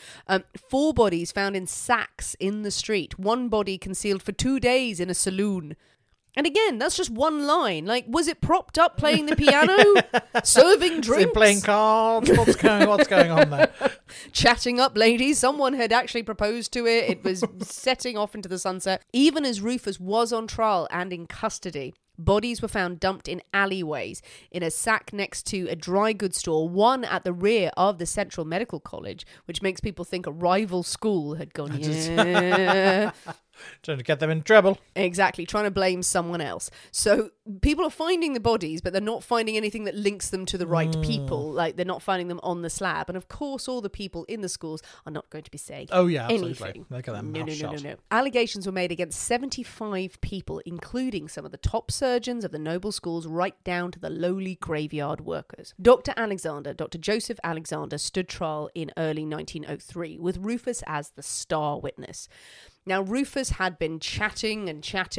[SPEAKER 5] 4 bodies found in sacks in the street. 1 body concealed for 2 days in a saloon. And again, that's just one line. Like, was it propped up playing the piano? Serving drinks?
[SPEAKER 6] Is it playing cards? What's going on there?
[SPEAKER 5] Chatting up ladies. Someone had actually proposed to it. It was setting off into the sunset. Even as Rufus was on trial and in custody, bodies were found dumped in alleyways, in a sack next to a dry goods store, one at the rear of the Central Medical College, which makes people think a rival school had gone,
[SPEAKER 6] Trying to get them in trouble.
[SPEAKER 5] Exactly, trying to blame someone else. So people are finding the bodies, but they're not finding anything that links them to the right people. Like, they're not finding them on the slab. And of course, all the people in the schools are not going to be saying
[SPEAKER 6] absolutely.
[SPEAKER 5] anything.
[SPEAKER 6] They get their mouth shut.
[SPEAKER 5] No. Allegations were made against 75 people, including some of the top surgeons of the noble schools, right down to the lowly graveyard workers. Dr. Joseph Alexander, stood trial in early 1903, with Rufus as the star witness. Now, Rufus had been chatting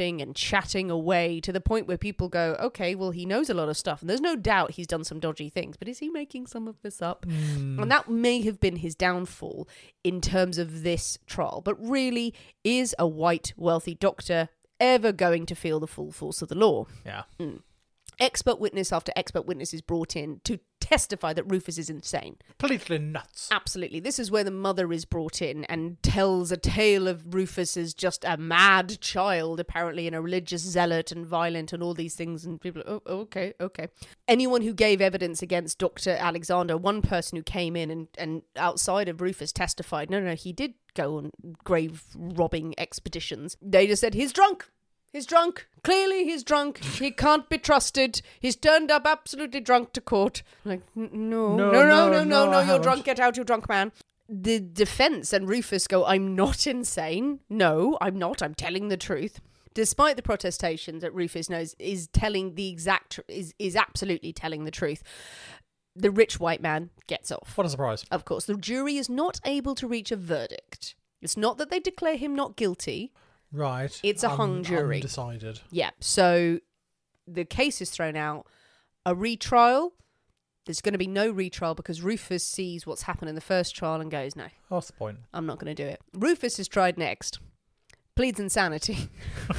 [SPEAKER 5] away to the point where people go, okay, well, he knows a lot of stuff. And there's no doubt he's done some dodgy things, but is he making some of this up? And that may have been his downfall in terms of this trial. But really, is a white, wealthy doctor ever going to feel the full force of the law?
[SPEAKER 6] Yeah.
[SPEAKER 5] Expert witness after expert witness is brought in to testify that Rufus is insane.
[SPEAKER 6] Completely nuts.
[SPEAKER 5] Absolutely. This is where the mother is brought in and tells a tale of Rufus as just a mad child, apparently, and a religious zealot and violent and all these things. And people are, okay. Anyone who gave evidence against Dr. Alexander, one person who came in and outside of Rufus testified, no, he did go on grave robbing expeditions. They just said, he's drunk. He's drunk. Clearly he's drunk. He can't be trusted. He's turned up absolutely drunk to court. Like, no, you're drunk. Get out, you drunk man. The defense and Rufus go, I'm not insane. No, I'm not. I'm telling the truth. Despite the protestations that Rufus knows is telling the exact, is absolutely telling the truth. The rich white man gets off.
[SPEAKER 6] What a surprise.
[SPEAKER 5] Of course, the jury is not able to reach a verdict. It's not that they declare him not guilty.
[SPEAKER 6] Right.
[SPEAKER 5] It's a hung jury.
[SPEAKER 6] Undecided.
[SPEAKER 5] Yeah. So the case is thrown out. A retrial. There's going to be no retrial because Rufus sees what's happened in the first trial and goes, no.
[SPEAKER 6] What's the point?
[SPEAKER 5] I'm not going to do it. Rufus is tried next. Pleads insanity.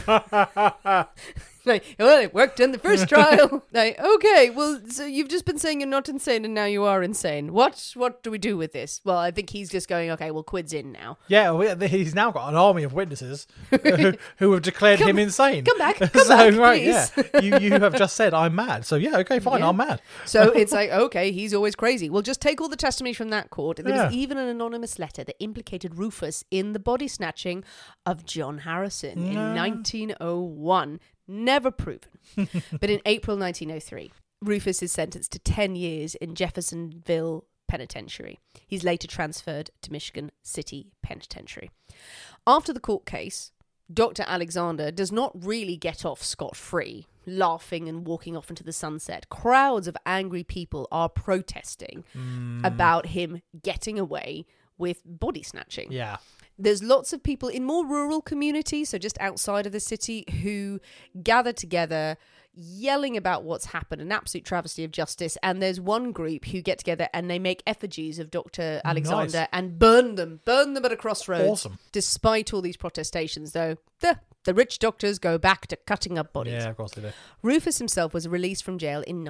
[SPEAKER 5] Like, well, it worked in the first trial. Like, okay, well, so you've just been saying you're not insane and now you are insane. What do we do with this? Well, I think he's just going, okay, well, Quid's in now.
[SPEAKER 6] Yeah, well, he's now got an army of witnesses who have declared him insane.
[SPEAKER 5] Come back,
[SPEAKER 6] right,
[SPEAKER 5] please.
[SPEAKER 6] Yeah. You have just said, I'm mad. So, yeah, okay, fine, I'm mad.
[SPEAKER 5] So it's like, okay, he's always crazy. We'll just take all the testimony from that court. There was even an anonymous letter that implicated Rufus in the body snatching of John Harrison in 1901. Never proven. But in April 1903, Rufus is sentenced to 10 years in Jeffersonville Penitentiary. He's later transferred to Michigan City Penitentiary. After the court case, Dr. Alexander does not really get off scot-free, laughing and walking off into the sunset. Crowds of angry people are protesting about him getting away with body snatching.
[SPEAKER 6] Yeah.
[SPEAKER 5] There's lots of people in more rural communities, so just outside of the city, who gather together yelling about what's happened, an absolute travesty of justice. And there's one group who get together and they make effigies of Dr. Alexander and burn them at a crossroads.
[SPEAKER 6] Awesome.
[SPEAKER 5] Despite all these protestations, though, the rich doctors go back to cutting up bodies.
[SPEAKER 6] Yeah, of course they do.
[SPEAKER 5] Rufus himself was released from jail in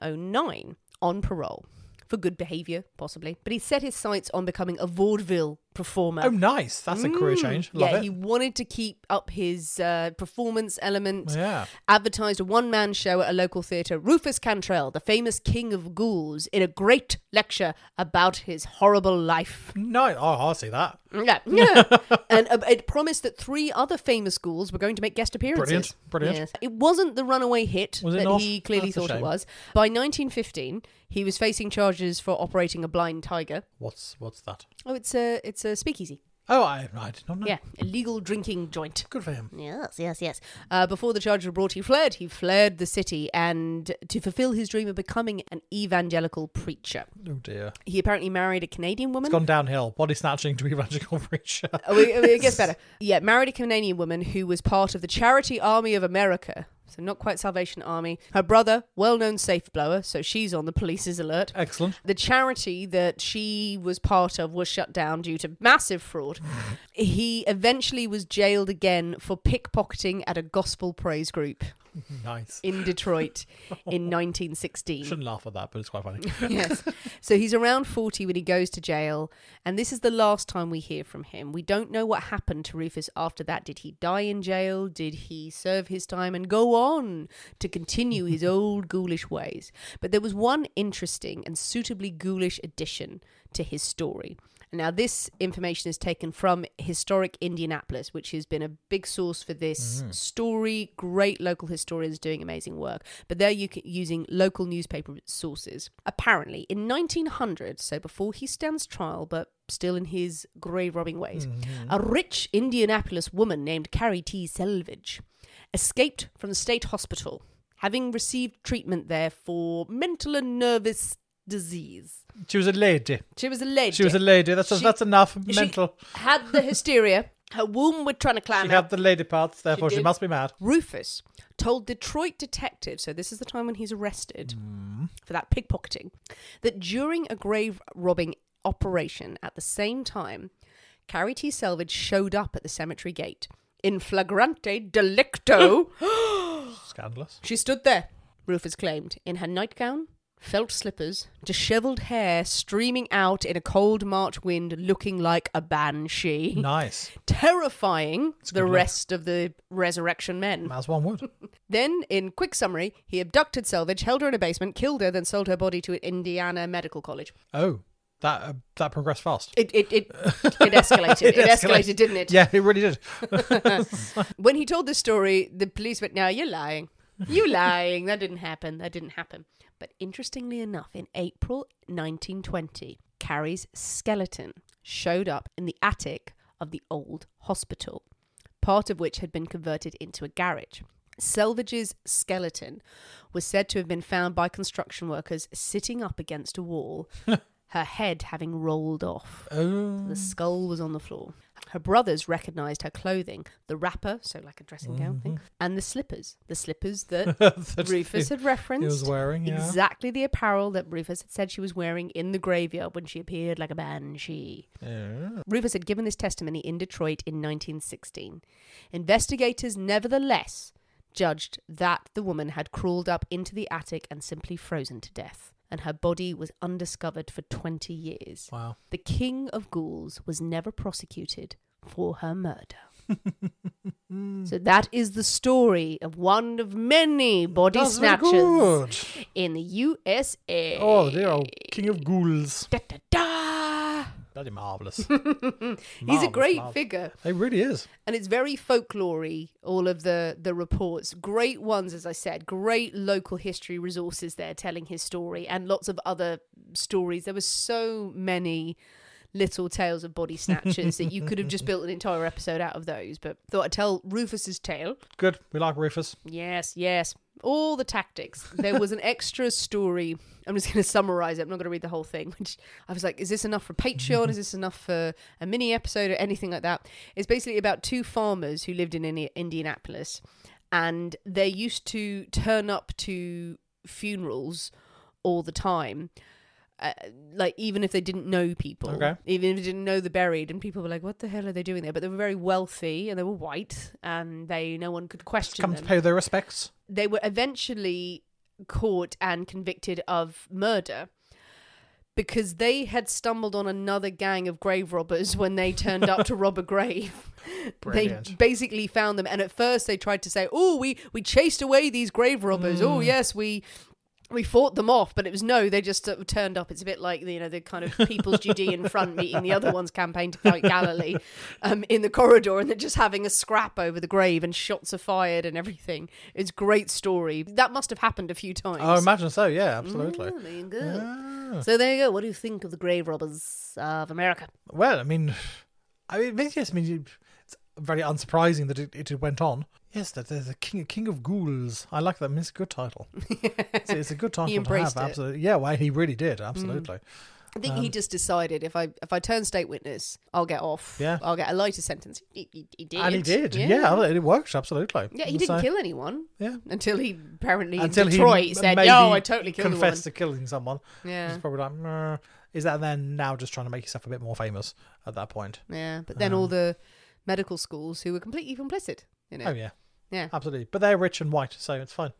[SPEAKER 5] 1909 on parole. For good behaviour, possibly. But he set his sights on becoming a vaudeville performer.
[SPEAKER 6] Oh, nice. That's a career change. Love it.
[SPEAKER 5] He wanted to keep up his performance element.
[SPEAKER 6] Yeah.
[SPEAKER 5] Advertised a one-man show at a local theatre. Rufus Cantrell, the famous king of ghouls, in a great lecture about his horrible life.
[SPEAKER 6] No, I'll see that.
[SPEAKER 5] Yeah. And it promised that 3 other famous ghouls were going to make guest appearances.
[SPEAKER 6] Brilliant.
[SPEAKER 5] Yes. It wasn't the runaway hit
[SPEAKER 6] Was it
[SPEAKER 5] that
[SPEAKER 6] not?
[SPEAKER 5] he clearly
[SPEAKER 6] That's a
[SPEAKER 5] thought it
[SPEAKER 6] shame.
[SPEAKER 5] was. By 1915, he was facing charges for operating a blind tiger.
[SPEAKER 6] What's that?
[SPEAKER 5] Oh, it's a speakeasy.
[SPEAKER 6] Oh, I did not know.
[SPEAKER 5] Yeah, illegal drinking joint.
[SPEAKER 6] Good for him.
[SPEAKER 5] Yes. Before the charges were brought, he fled. He fled the city and to fulfill his dream of becoming an evangelical preacher.
[SPEAKER 6] Oh, dear.
[SPEAKER 5] He apparently married a Canadian woman.
[SPEAKER 6] It's gone downhill. Body snatching to evangelical preacher.
[SPEAKER 5] It gets better. Yeah, married a Canadian woman who was part of the Charity Army of America. So not quite Salvation Army. Her brother, well-known safe blower, so she's on the police's alert.
[SPEAKER 6] Excellent.
[SPEAKER 5] The charity that she was part of was shut down due to massive fraud. He eventually was jailed again for pickpocketing at a gospel praise group
[SPEAKER 6] Nice.
[SPEAKER 5] in Detroit in 1916.
[SPEAKER 6] Shouldn't laugh at that, but it's quite funny.
[SPEAKER 5] Yes. So he's around 40 when he goes to jail, and this is the last time we hear from him. We don't know what happened to Rufus after that. Did he die in jail? Did he serve his time and go on to continue his old ghoulish ways? But there was one interesting and suitably ghoulish addition to his story. Now, this information is taken from Historic Indianapolis, which has been a big source for this story. Great local historians doing amazing work. But they're using local newspaper sources. Apparently, in 1900, so before he stands trial, but still in his grave-robbing ways, a rich Indianapolis woman named Carrie T. Selvage escaped from the state hospital, having received treatment there for mental and nervous disease.
[SPEAKER 6] She was a lady.
[SPEAKER 5] She was a lady.
[SPEAKER 6] She was a lady. That's enough.
[SPEAKER 5] She
[SPEAKER 6] Mental.
[SPEAKER 5] had the hysteria. Her womb was trying to climb
[SPEAKER 6] She
[SPEAKER 5] out.
[SPEAKER 6] had the lady parts, therefore she
[SPEAKER 5] did.
[SPEAKER 6] must be mad.
[SPEAKER 5] Rufus told Detroit detectives, so this is the time when he's arrested for that pickpocketing, that during a grave robbing operation at the same time, Carrie T. Selvage showed up at the cemetery gate in flagrante delicto.
[SPEAKER 6] Scandalous.
[SPEAKER 5] She stood there, Rufus claimed, in her nightgown, felt slippers, dishevelled hair streaming out in a cold March wind, looking like a banshee.
[SPEAKER 6] Nice.
[SPEAKER 5] Terrifying
[SPEAKER 6] a
[SPEAKER 5] the
[SPEAKER 6] good look.
[SPEAKER 5] rest of the resurrection men.
[SPEAKER 6] As one would.
[SPEAKER 5] Then, in quick summary, he abducted Selvage, held her in a basement, killed her, then sold her body to Indiana Medical College.
[SPEAKER 6] Oh, that progressed fast.
[SPEAKER 5] It escalated. It escalated, didn't it?
[SPEAKER 6] Yeah, it really did.
[SPEAKER 5] When he told this story, the police went, "No, you're lying. You lying. That didn't happen. That didn't happen." But interestingly enough, in April 1920, Carrie's skeleton showed up in the attic of the old hospital, part of which had been converted into a garage. Selvage's skeleton was said to have been found by construction workers sitting up against a wall, her head having rolled off.
[SPEAKER 6] Oh.
[SPEAKER 5] The skull was on the floor. Her brothers recognised her clothing, the wrapper, so like a dressing gown thing, and the slippers that
[SPEAKER 6] That
[SPEAKER 5] Rufus had referenced.
[SPEAKER 6] he was wearing, yeah.
[SPEAKER 5] Exactly the apparel that Rufus had said she was wearing in the graveyard when she appeared like a banshee.
[SPEAKER 6] Yeah.
[SPEAKER 5] Rufus had given this testimony in Detroit in 1916. Investigators nevertheless judged that the woman had crawled up into the attic and simply frozen to death, and her body was undiscovered for 20 years.
[SPEAKER 6] Wow.
[SPEAKER 5] The King of Ghouls was never prosecuted for her murder. So that is the story of one of many body
[SPEAKER 6] That's very
[SPEAKER 5] snatchers
[SPEAKER 6] good.
[SPEAKER 5] in the USA.
[SPEAKER 6] Oh, dear old King of Ghouls.
[SPEAKER 5] Da, da, da.
[SPEAKER 6] Bloody marvellous.
[SPEAKER 5] He's a great figure.
[SPEAKER 6] He really is.
[SPEAKER 5] And it's very folklory, all of the reports. Great ones, as I said. Great local history resources there telling his story, and lots of other stories. There were so many little tales of body snatchers that you could have just built an entire episode out of those. But thought I'd tell Rufus's tale.
[SPEAKER 6] Good. We like Rufus.
[SPEAKER 5] Yes. All the tactics. There was an extra story. I'm just going to summarize it. I'm not going to read the whole thing. Which I was like, is this enough for Patreon? Is this enough for a mini episode or anything like that? It's basically about two farmers who lived in Indianapolis, and they used to turn up to funerals all the time. Like, even if they didn't know people, even if they didn't know the buried, and people were like, what the hell are they doing there? But they were very wealthy and they were white, and no one could question
[SPEAKER 6] Come
[SPEAKER 5] them.
[SPEAKER 6] to pay their respects.
[SPEAKER 5] They were eventually caught and convicted of murder because they had stumbled on another gang of grave robbers when they turned up to rob a grave.
[SPEAKER 6] Brilliant.
[SPEAKER 5] They basically found them, and at first they tried to say, oh, we chased away these grave robbers. Oh yes, we fought them off, but it was no, they just sort of turned up. It's a bit like, the kind of People's Judean Front meeting the other one's campaign to fight Galilee in the corridor, and they're just having a scrap over the grave, and shots are fired and everything. It's a great story. That must have happened a few times.
[SPEAKER 6] I imagine so, yeah, absolutely.
[SPEAKER 5] There you go. So there you go. What do you think of the grave robbers of America?
[SPEAKER 6] Well, I mean, it's very unsurprising that it went on. Yes, there's a king of ghouls. I like that. I mean, it's a good title. It's a good title
[SPEAKER 5] He embraced
[SPEAKER 6] to have. Absolutely. Yeah, well, he really did. Absolutely.
[SPEAKER 5] I think he just decided if I turn state witness, I'll get off.
[SPEAKER 6] Yeah.
[SPEAKER 5] I'll get a lighter sentence. He did.
[SPEAKER 6] And he did. Yeah, it worked. Absolutely.
[SPEAKER 5] Yeah, he didn't kill anyone.
[SPEAKER 6] Yeah.
[SPEAKER 5] Until he apparently in
[SPEAKER 6] Until
[SPEAKER 5] Detroit
[SPEAKER 6] he
[SPEAKER 5] said,
[SPEAKER 6] maybe
[SPEAKER 5] no, I totally killed the woman.
[SPEAKER 6] confessed to killing someone.
[SPEAKER 5] Yeah.
[SPEAKER 6] It's probably like, "Meh." Is that then now just trying to make yourself a bit more famous at that point?
[SPEAKER 5] Yeah, but then all the medical schools who were completely complicit in it.
[SPEAKER 6] Oh, yeah.
[SPEAKER 5] Yeah.
[SPEAKER 6] Absolutely. But they're rich and white, so it's fine.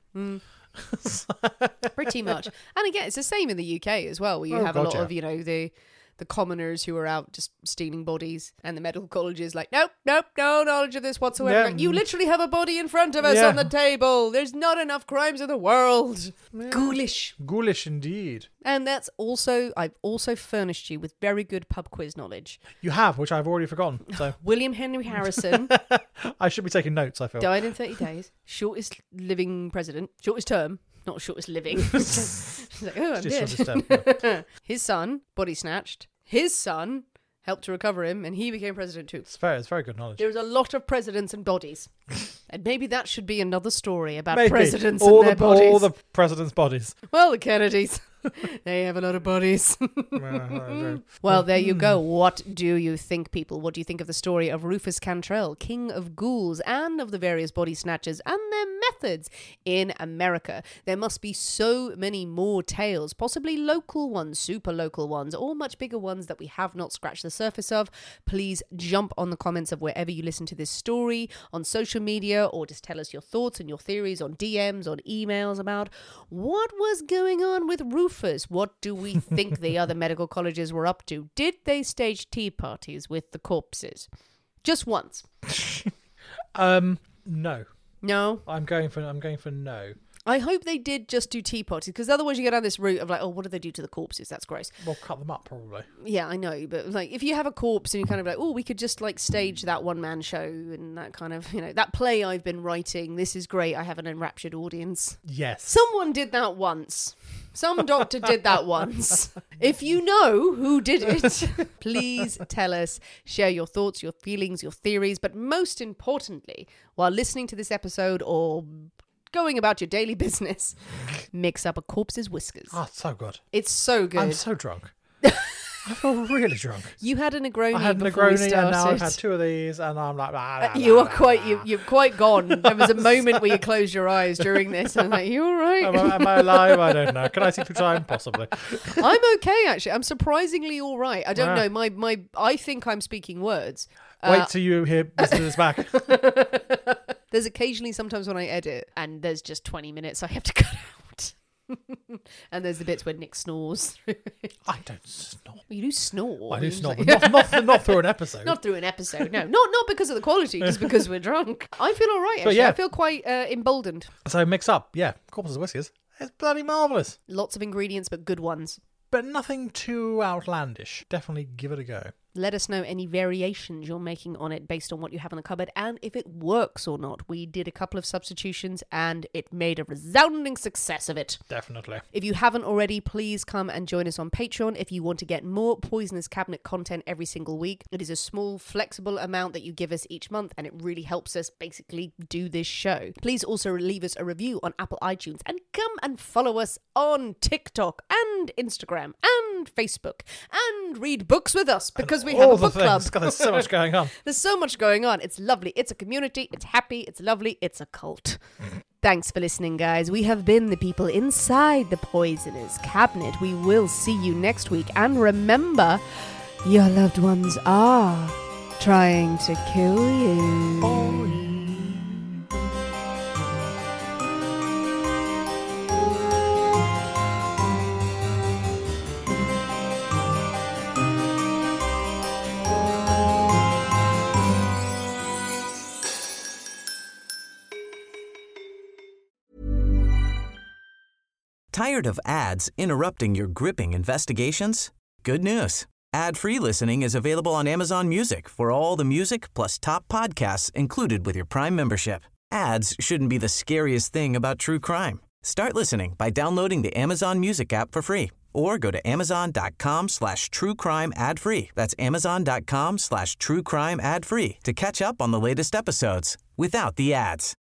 [SPEAKER 5] Pretty much. And again, it's the same in the UK as well, where you have a lot of, the commoners who are out just stealing bodies, and the medical college is like, nope, no knowledge of this whatsoever.
[SPEAKER 6] Yeah.
[SPEAKER 5] You literally have a body in front of us on the table. There's not enough crimes in the world. Yeah. Ghoulish
[SPEAKER 6] Indeed.
[SPEAKER 5] And I've also furnished you with very good pub quiz knowledge.
[SPEAKER 6] You have, which I've already forgotten. So
[SPEAKER 5] William Henry Harrison
[SPEAKER 6] I should be taking notes, I feel.
[SPEAKER 5] died in 30 days. Shortest living president. Shortest term. Not shortest living. She's like, oh, I'm dead. His son, body snatched. His son helped to recover him, and he became president too.
[SPEAKER 6] It's very good knowledge.
[SPEAKER 5] There's a lot of presidents and bodies. And maybe that should be another story about
[SPEAKER 6] Maybe.
[SPEAKER 5] presidents
[SPEAKER 6] all
[SPEAKER 5] and their bodies.
[SPEAKER 6] All the presidents' bodies.
[SPEAKER 5] Well, the Kennedys. They have a lot of bodies. Well, there you go. What do you think, people? What do you think of the story of Rufus Cantrell, King of Ghouls, and of the various body snatchers and their methods in America? There must be so many more tales, possibly local ones, super local ones, or much bigger ones that we have not scratched the surface of. Please jump on the comments of wherever you listen to this story, on social media, or just tell us your thoughts and your theories on DMs, on emails about what was going on with Rufus. What do we think the other medical colleges were up to? Did they stage tea parties with the corpses? Just once.
[SPEAKER 6] No.
[SPEAKER 5] No?
[SPEAKER 6] I'm going for no.
[SPEAKER 5] I hope they did just do tea parties, because otherwise you go down this route of like, oh, what do they do to the corpses? That's gross.
[SPEAKER 6] Well, cut them up, probably.
[SPEAKER 5] Yeah, I know, but like, if you have a corpse and you kind of like, oh, we could just like stage that one-man show and that kind of, that play I've been writing, this is great, I have an enraptured audience.
[SPEAKER 6] Yes.
[SPEAKER 5] Someone did that once. Some doctor did that once. If you know who did it, please tell us. Share your thoughts, your feelings, your theories, but most importantly, while listening to this episode or going about your daily business, mix up a corpse's whiskers.
[SPEAKER 6] Oh, it's so good.
[SPEAKER 5] It's so good.
[SPEAKER 6] I'm so drunk. I feel really drunk.
[SPEAKER 5] You had a Negroni.
[SPEAKER 6] I had a
[SPEAKER 5] before we
[SPEAKER 6] Negroni,
[SPEAKER 5] started.
[SPEAKER 6] and now I've had two of these, and I'm like,
[SPEAKER 5] you're quite gone. There was a moment where you closed your eyes during this, and I'm like, you all right?
[SPEAKER 6] Am I alive? I don't know. Can I see through time? Possibly.
[SPEAKER 5] I'm okay, actually. I'm surprisingly all right. I don't know. My I think I'm speaking words.
[SPEAKER 6] Wait till you listen to this back.
[SPEAKER 5] There's occasionally sometimes when I edit, and there's just 20 minutes I have to cut out. And there's the bits where Nick snores.
[SPEAKER 6] I don't snore.
[SPEAKER 5] You do snore.
[SPEAKER 6] I do snore, but not through an episode.
[SPEAKER 5] Not through an episode, no. Not because of the quality, just because we're drunk. I feel all right, actually.
[SPEAKER 6] Yeah.
[SPEAKER 5] I feel quite emboldened.
[SPEAKER 6] So mix up, corpses and whiskers. It's bloody marvellous.
[SPEAKER 5] Lots of ingredients, but good ones.
[SPEAKER 6] but nothing too outlandish. Definitely give it a go.
[SPEAKER 5] Let us know any variations you're making on it based on what you have in the cupboard and if it works or not. We did a couple of substitutions and it made a resounding success of it.
[SPEAKER 6] Definitely.
[SPEAKER 5] If you haven't already, please come and join us on Patreon if you want to get more Poisonous Cabinet content every single week. It is a small, flexible amount that you give us each month and it really helps us basically do this show. Please also leave us a review on Apple iTunes and come and follow us on TikTok and Instagram and Facebook and read books with us because we have a book club.
[SPEAKER 6] God, there's so much going on.
[SPEAKER 5] There's so much going on. It's lovely. It's a community. It's happy. It's lovely. It's a cult. Thanks for listening, guys. We have been the people inside the Poisonous Cabinet. We will see you next week. And remember, your loved ones are trying to kill you.
[SPEAKER 4] Tired of ads interrupting your gripping investigations? Good news. Ad-free listening is available on Amazon Music for all the music plus top podcasts included with your Prime membership. Ads shouldn't be the scariest thing about true crime. Start listening by downloading the Amazon Music app for free or go to amazon.com/truecrime ad-free. That's amazon.com/truecrime ad-free to catch up on the latest episodes without the ads.